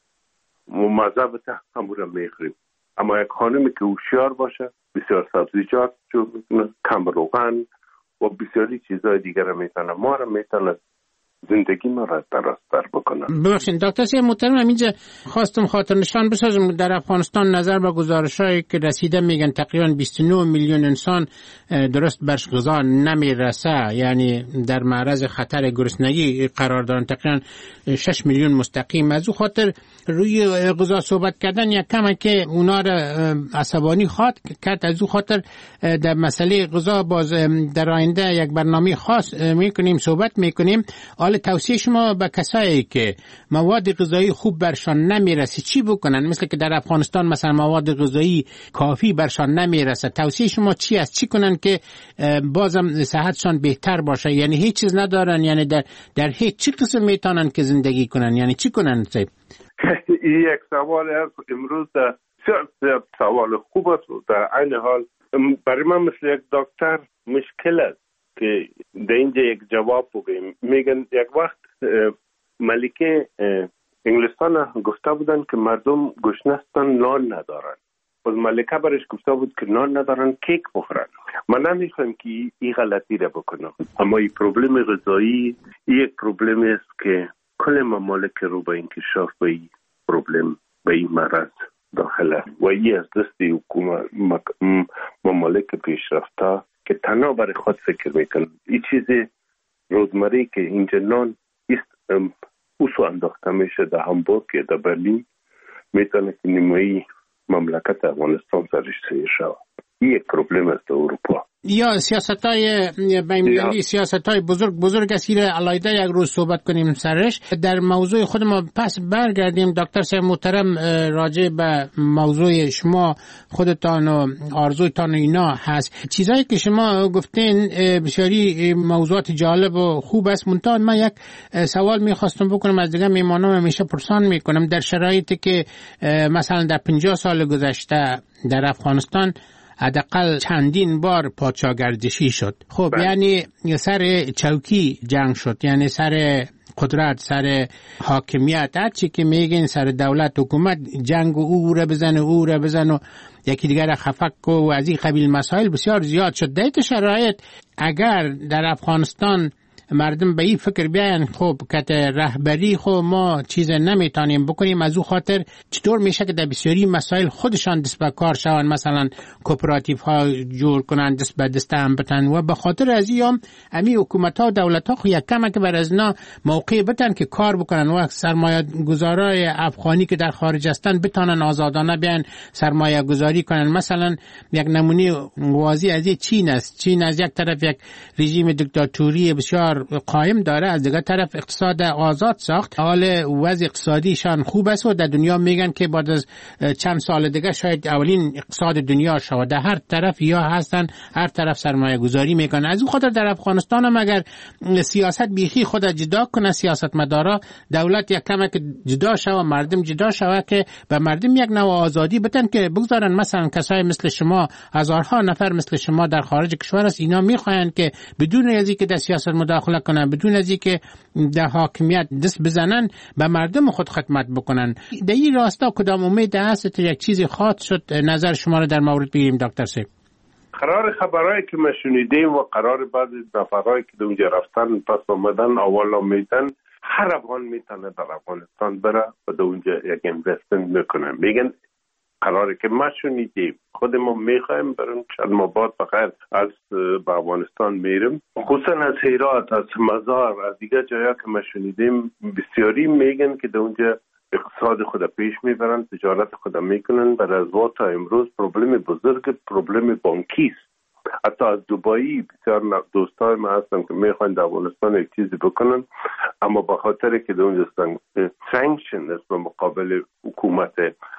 ممذبته همون رو میخوریم. اما یک خانمی که هوشیار باشه بسیار سبزیجات جو میتونه، کم روغن و بسیاری چیزهای دیگر رو میتونه، ما رو میتونه زندگی ما را درست‌تر بکنم. ببخشید دکتر صاحب محترم، اینجا خواستم خاطر نشان بسازم در افغانستان نظر به گزارش‌هایی که رسیده میگن تقریبا بیست و نه میلیون انسان درست برش غذا نمیرسه، یعنی در معرض خطر گرسنگی قرار دارن، تقریبا شش میلیون مستقیم. از او خاطر روی غذا صحبت کردن یک کمه که اونا را عصبانی خواد کرد. از او خاطر در مسئله غذا باز در آینده یک برنامه خاص میکنیم، صحبت میکنیم. حالا توصیه شما به کسایی که مواد غذایی خوب برشان نمیرسه چی بکنن؟ مثل که در افغانستان مثلا مواد غذایی کافی برشان نمیرسه، توصیه شما چی است؟ چی کنن که بازم صحتشان بهتر باشه؟ یعنی هیچ چیز ندارن، یعنی در در هیچ چی قسم میتونن که زندگی کنن؟ یعنی چی کنن؟ این یک سوال است امروز در سوال خوب است، در عین حال برای من مثل یک دکتر مشکل است که در اینجا یک جواب بگیم. میگن یک وقت ملکه انگلستان گفته بودن که مردم گشنستان نان ندارن، باز ملکه برش گفته بود که نان ندارن کیک بخورن. من نمیخوام که این غلطی را بکنم، اما این پروبلم غذایی یک پروبلم است که کل ممالک رو به انکشاف به این پروبلم به این مرض داخله و این از دست حکومت ممالک پیشرفته که تنها برای خود فکر میکنن. این چیزی روزمره که اینجا نان است اوسو انداخته میشه در هامبورگ یا در برلین، میتونه که نیمایی مملکت افغانستان سرش سیر شود. این یک پروبلم است در اروپا. یا سیاست‌های بین‌المللی، سیاست‌های بزرگ بزرگ است که علایده یک روز صحبت کنیم سرش. در موضوع خود ما پس برگردیم. دکتر صاحب محترم، راجع به موضوع شما خودتان و آرزویتان اینا هست، چیزایی که شما گفتین بسیاری موضوعات جالب و خوب است. منتها من یک سوال می‌خواستم بکنم از دیگه میمانم، همیشه پرسان میکنم در شرایطی که مثلا در پنجاه سال گذشته در افغانستان حداقل چندین بار پادشاهگردشی شد، خب بله. یعنی سر چوکی جنگ شد، یعنی سر قدرت، سر حاکمیت، هر چی که میگین سر دولت حکومت جنگ و او را بزن و او را بزن و یکی دیگر خفک و از این قبیل مسائل بسیار زیاد شد. در این شرایط اگر در افغانستان مردم به این فکر بیاین خب که رهبری خب ما چیز نمیتونیم بکنیم، از او خاطر چطور میشه که در بسیاری مسائل خودشان دست به کار شون، مثلا کوپراتیو ها جور کنن، دست به دست هم بتن و به خاطر از این امی حکومت ها و دولت ها خو یک کمک بر از نا موقع بتن که کار بکنن و سرمایه گذارای افغانی که در خارج هستن بتونن آزادانه بیان سرمایه گذاری کنن. مثلا یک نمونه واضح از چین است. چین از یک طرف یک رژیم دیکتاتوری بسیار قائم داره، از دیگه طرف اقتصاد آزاد ساخت. حال وضع اقتصادیشان خوب است و در دنیا میگن که بعد از چند سال دیگه شاید اولین اقتصاد دنیا شود. در هر طرف یا هستن، هر طرف سرمایه گذاری میکنن. از اون خاطر در افغانستان هم اگر سیاست بیخی خود جدا کنه، سیاست مدارا، دولت یک کمک جدا شود، مردم جدا شود که به مردم یک نوع آزادی بدن که بگذارن مثلا کسای مثل شما، هزارها نفر مثل شما در خارج کشور است، اینا میخواین که بدون از اینکه در سیاست مداخله کنن، بدون از اینکه در حاکمیت دست بزنن، به مردم خود خدمت بکنن. در این راستا کدام امید هست یک چیزی خاص شد؟ نظر شما رو در مورد بگیریم دکتر صاحب. قرار خبرهایی که ما شنیدیم و قرار بعضی نفرهایی که اونجا رفتن پس آمدن اول میتن هر افغان میتونه در افغانستان بره و در اونجا یک اینوستمنت میکنه. میگن قراره که ما شنیدیم خود ما میخوایم بریم چند ماه بعد بخیر از به افغانستان میریم، خصوصا از هرات، از مزار، از دیگه جایا که ما شنیدیم بسیاری میگن که در اونجا اقتصاد خود پیش میبرن، تجارت خود میکنن. بعد از وقت تا امروز پروبلم بزرگ پروبلم بانکی است. حتی از دبی بسیار دوستای ما هستن که میخوان در افغانستان یک چیزی بکنن، اما به خاطر که در اونجا سانکشن است به مقابل حکومت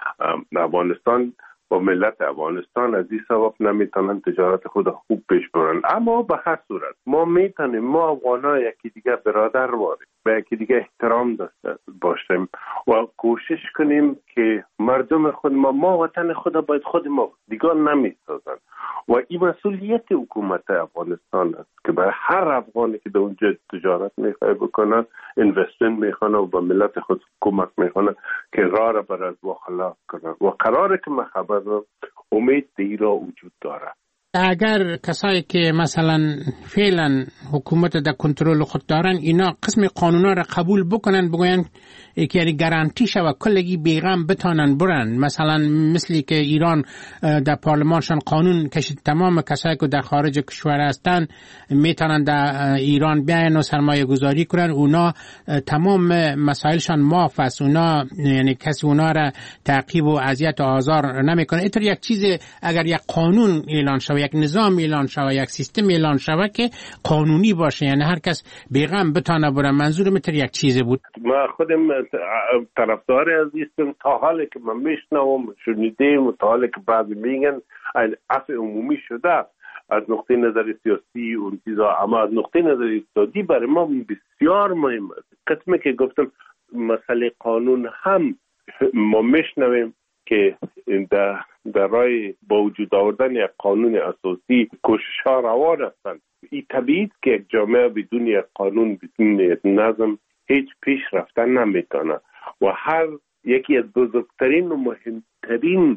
افغانستان با ملت افغانستان، از این سبب نمیتونن تجارت خود خوب پیش برن. اما به هر صورت ما میتونیم، ما افغان‌ها یکی دیگه برادر باشیم، به یکی دیگه احترام داشته باشیم و کوشش کنیم که مردم خود ما ما وطن خود باید خود ما دیگه نمیسازن و این مسئولیت حکومت افغانستان است که برای هر افغانی که در اونجا تجارت میخواد بکنه، اینوستمنت میخواد و به ملت خود کمک میکنه که راه را بر از و خلاق کنه و قراره که من خبر رو امید دیرا وجود داره. اگر کسایی که مثلا فعلا حکومت در کنترل خود دارن اینا قسم قانونا را قبول بکنن، بگوین که یعنی گارانتی شود کلگی بیغم بتانن برن، مثلا مثلی که ایران در پارلمانشان قانون کشید تمام کسایی که در خارج کشور هستن میتونن در ایران بیاین و سرمایه گذاری کنن، اونا تمام مسائلشان معاف است، اونا یعنی کسی اونا را تعقیب و اذیت و آزار نمیکنه. اینطور یک چیز اگر یک قانون اعلان شود، یک نظام اعلان شود، یک سیستم اعلان شود که قانونی باشه، یعنی هر کس بیغم بتانه بره، منظورم اینطور یک چیز بود. ما خودم طرفدار از این تا حالی که من میشنوم شنیدیم و تا حالی که بعضی میگن عفو عمومی شده از نقطه نظر سیاسی اون چیزا، اما از نقطه نظر اقتصادی برای ما بسیار مهم است. قسمی که گفتم مسئله قانون هم ما میشنویم که در در راه با وجود آوردن یک قانون اساسی کوشش ها روان هستند. این طبیعی که یک جامعه بدون یک قانون، بدون یک نظم هیچ پیش رفتن نمیتونه و هر یکی از بزرگترین و مهمترین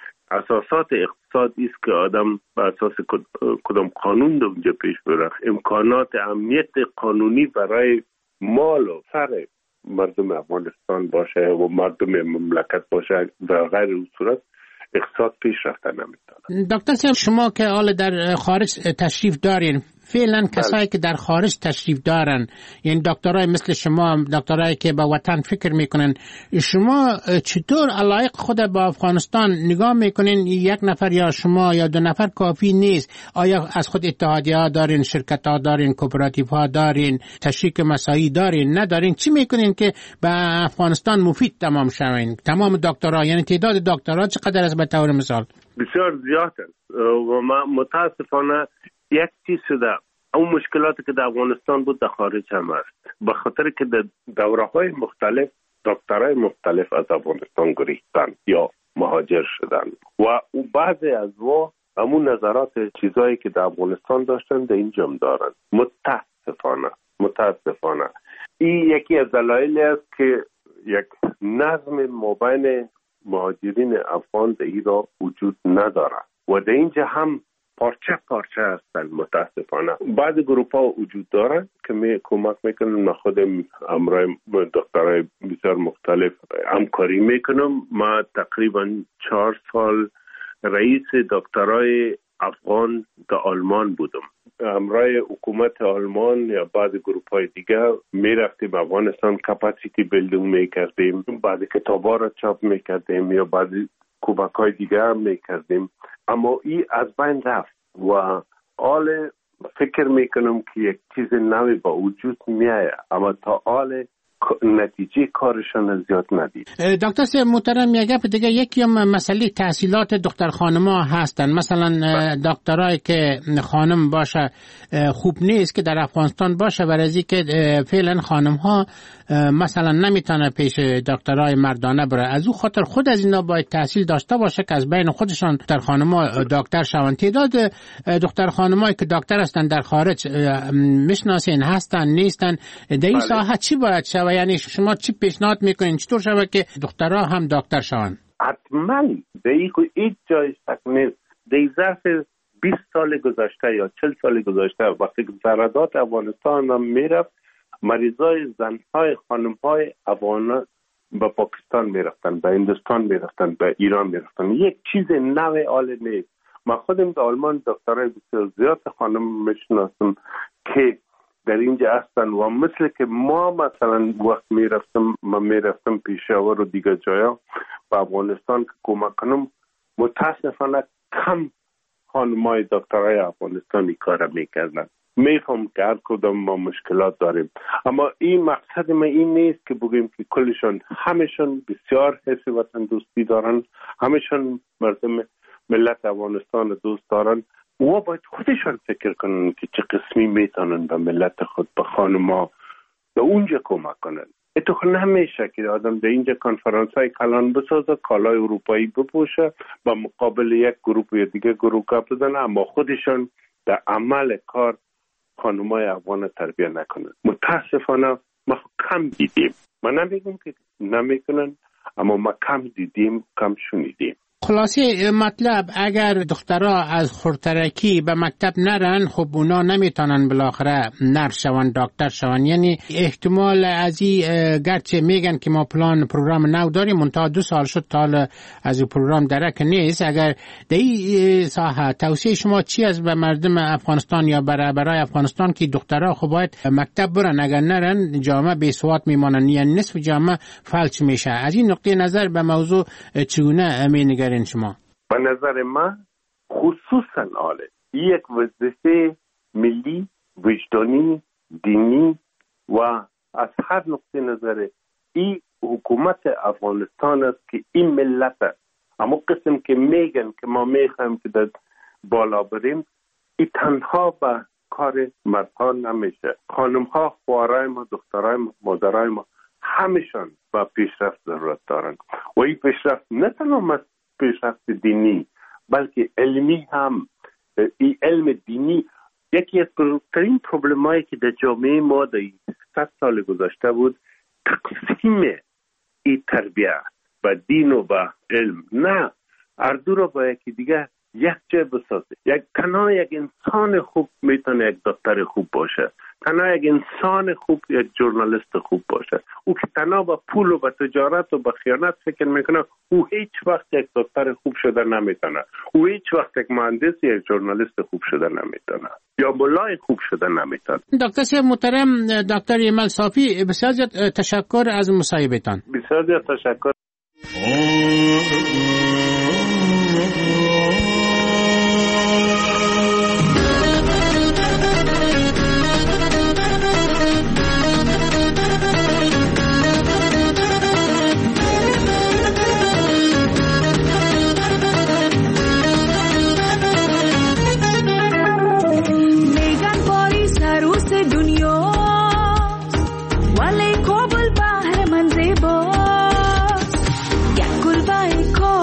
اساسات اقتصادی است که آدم به اساس کدام قانون در اونجا پیش بره. امکانات امنیت قانونی برای مال و سر مردم افغانستان باشه و مردم مملکت باشه، در غیر اون صورت اقتصاد پیش رفته نمیتونه. دکتر صاحب شما که حال در خارج تشریف دارین، فعلا کسایی که در خارج تشریف دارن، یعنی دکترای مثل شما، دکترایی که به وطن فکر میکنن، شما چطور علایق خود با افغانستان نگاه میکنین؟ یک نفر یا شما یا دو نفر کافی نیست؟ آیا از خود اتحادیه ها دارین، شرکت ها دارین، کوپراتیو ها دارین، تشریک مساعی دارین، ندارین؟ چی میکنین که به افغانستان مفید تمام شوین؟ تمام دکترها، یعنی تعداد دکترها چقدر است به طور مثال؟ بسیار زیاد است و ما متاسفانه یک چیز شده، اون مشکلاتی که در افغانستان بود در خارج هم است، به خاطر که در دوره های مختلف دکترای مختلف از افغانستان گریختن یا مهاجر شدن و او بعضی از و همون نظرات چیزایی که در افغانستان داشتن در اینجا هم دارن. متاسفانه متاسفانه این یکی از دلایلی است که یک نظم مابین مهاجرین افغان در ایران وجود نداره و در اینجا هم پارچه پارچه هستن. متاسفانه بعض گروپ ها وجود دارن که می کمک میکنن. من خودم امرای دکترای بسیار مختلف همکاری میکنم. ما تقریبا چهار سال رئیس دکترای افغان در آلمان بودم. امرای حکومت آلمان یا بعض گروپ های دیگه میرفتیم افغانستان، کپاسیتی بیلدینگ میکردیم، بعضی کتاب ها را چاپ میکردیم یا بعضی کمک های دیگه هم میکردیم، اما این از بین رفت و حال فکر میکنم که یک چیز نوی با وجود میایه، اما تا حال نتیجه کارشان زیاد ندید. دکتر صاحب محترم، یک گپ دیگه، یکی هم مسئله تحصیلات دختر خانم‌ها هستن. مثلا دکترای که خانم باشه خوب نیست که در افغانستان باشه، برای که فعلا خانم‌ها مثلا نمیتونه پیش دکترای مردانه بره. از او خاطر خود از اینا باید تحصیل داشته باشه که از بین خودشان دختر خانم‌ها دکتر شوند. تعداد دختر خانم‌هایی که دکتر هستن در خارج میشناسین هستن نیستن؟ در این ساحه چی باید شود؟ یعنی شما چی پیشنهاد میکنین چطور شود که دخترها هم دکتر شوند؟ حتما دیگه هیچ جای شک نیست. در ظرف بیست سال گذشته یا چهل سال گذشته وقتی که سرحدات افغانستان هم میرفت، مریضای زنهای خانمهای افغان به پاکستان میرفتن، به هندوستان میرفتن، به ایران میرفتن. یک چیز نو حال نیست. من خودم در آلمان دکترای بسیار زیاد خانم میشناسم که در اینجا هستن و مثل که ما مثلا وقت میرفتم من میرفتم پیشاور و دیگر جایا به افغانستان که کمک کنم، متاسفانه کم خانمای دکترای افغانستانی کار میکردن. میفهم که هر کدام ما مشکلات داریم، اما این مقصد ما این نیست که بگیم که کلشان همشون بسیار حس وطن دوستی دارن، همشون مردم ملت افغانستان دوست دارن و باید خودشان فکر کنن که چه قسمی میتونن به ملت خود، به خانما به اونجا کمک کنن. اتفاقا نمیشه که آدم در اینجا کنفرانس های کلان بسازه، کالای اروپایی بپوشه، با مقابل یک گروپ یا دیگه گروپ گپ بزنه، اما خودشان در عمل کار خانمای افغان تربیه نکنن. متاسفانه ما کم دیدیم، من نمیگم که نمیکنن، اما ما کم دیدیم، کم شنیدیم. خلاصه مطلب اگر دخترها از خورترکی به مکتب نرن، خب اونا نمیتونن بالاخره نرس شون، دکتر شون. یعنی احتمال از این گرچه میگن که ما پلان پروگرام نو داریم، منتها دو سال شد تا از این پروگرام درک نیست. اگر در این ساحه توصیه شما چی از به مردم افغانستان یا برای افغانستان که دخترها خب باید مکتب برن، اگر نرن جامعه بی سواد میمانن، یعنی نصف جامعه فلج میشه. از این نقطه نظر به موضوع چگونه مینگرید شما؟ به نظر من خصوصا آله یک وظیفه ملی، وجدانی، دینی و از هر نقطه نظر این حکومت افغانستان است که این ملت اما قسم که میگن که ما میخوایم که در بالا بریم، این تنها به کار مردها نمیشه. خانم ها، خوارای ما، دخترای ما، مادرای ما همشان با پیشرفت ضرورت دارن و این پیشرفت نه تنها پیشرفت دینی بلکه علمی هم. این علم دینی یکی از بزرگترین پروبلمایی که در جامعه ما در صد سال گذشته بود، تقسیم این تربیت و دین و با علم. نه، هر دو را با یکی دیگه یک جای بسازه. یک تنها یک انسان خوب میتونه یک دکتر خوب باشه، تنها یک انسان خوب یک ژورنالیست خوب باشه. او که تنها با پول و با تجارت و با خیانت فکر میکنه، او هیچ وقت یک دکتر خوب شده نمیتونه، او هیچ وقت یک مهندس یا یک ژورنالیست خوب شده نمیتونه، یا مولای خوب شده نمیتونه. دکتر صاحب محترم، دکتر ایمل صافی، بسیار زیاد تشکر از مصاحبهتان. بسیار زیاد تشکر. Call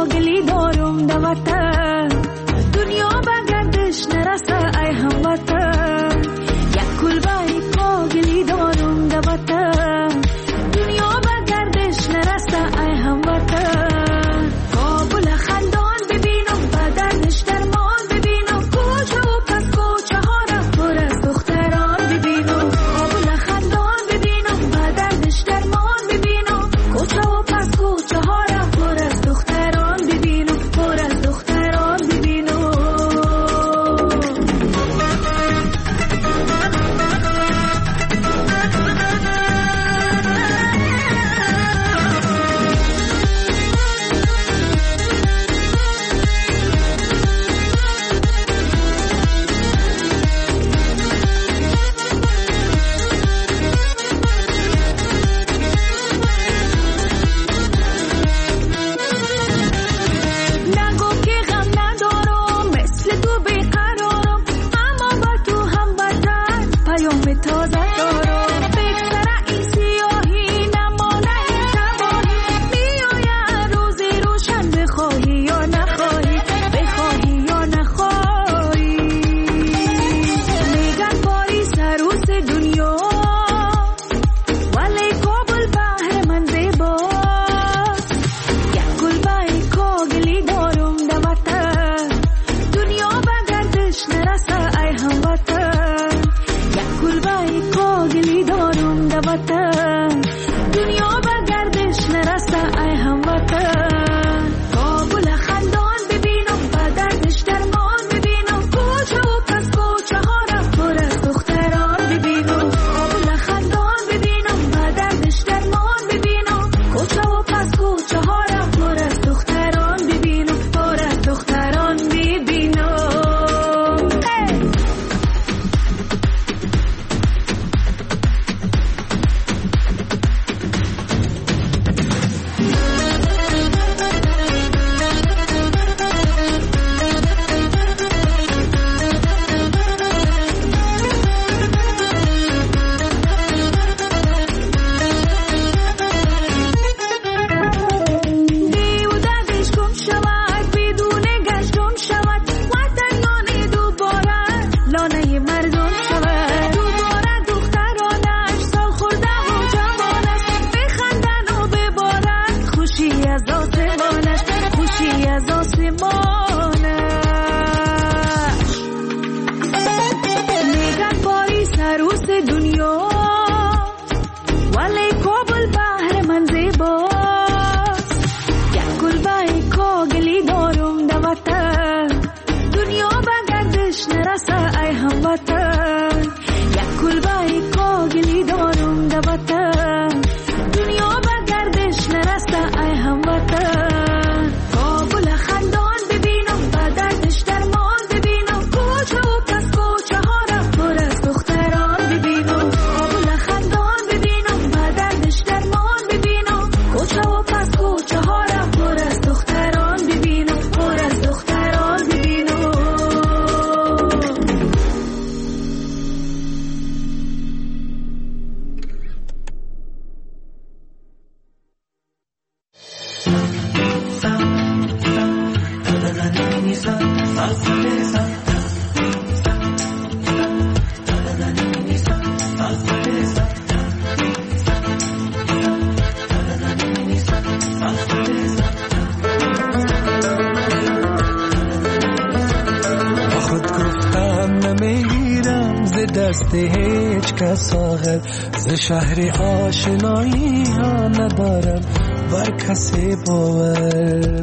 دست هیچ کس آخر ز شهر آشنایی ها ندارم بر کسی باور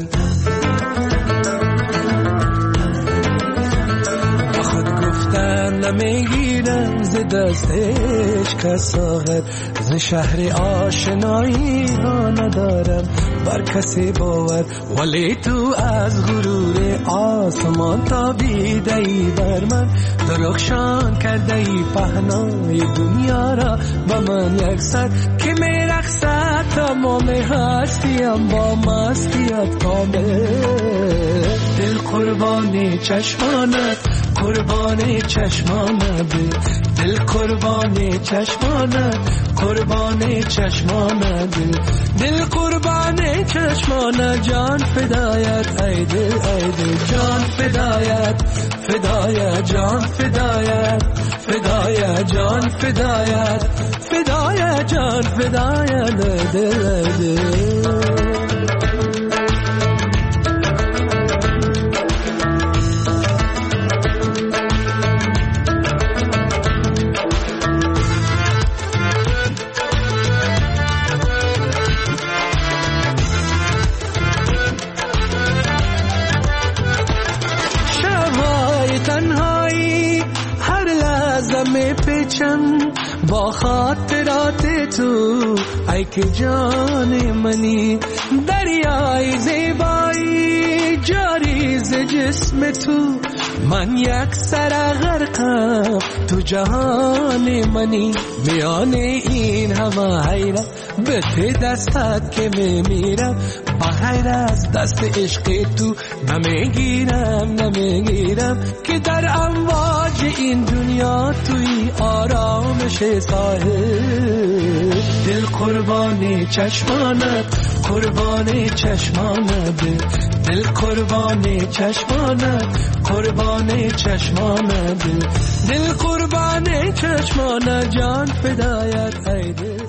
با خود گفتن نمیگیرم ز دست هیچ کس آخر ز شهر آشنایی ها ندارم بر کسی باور ولی تو از غرور آسمان تابیده ای بر من درخشان کرده ای پهنای دنیا را با من یک سر که می رقصد تمام هستیم با مستیت کامل دل قربان چشمانت قربان چشمانت دل قربان چشمانت قربان چشمانت دل قربان چشمانت جان فدایت ای دل ای دل جان فدایت فدایت جان فدایت فدایت جان فدایت فدایت جان فدایت دل دل با خاطرات تو ای که جان منی دریای زیبایی جاری ز جسم تو من یک سر غرقم تو جهان منی میان این همه حیرت به ته دستت که میمیرم با غیر از دست عشق تو نمیگیرم نمیگیرم که در امواج این دنیا توی آرامش ساحل دل قربان چشمانت قربان چشمانت دل قربان چشمانت قربان چشمانت دل قربان چشمانت جان فدایت ای دل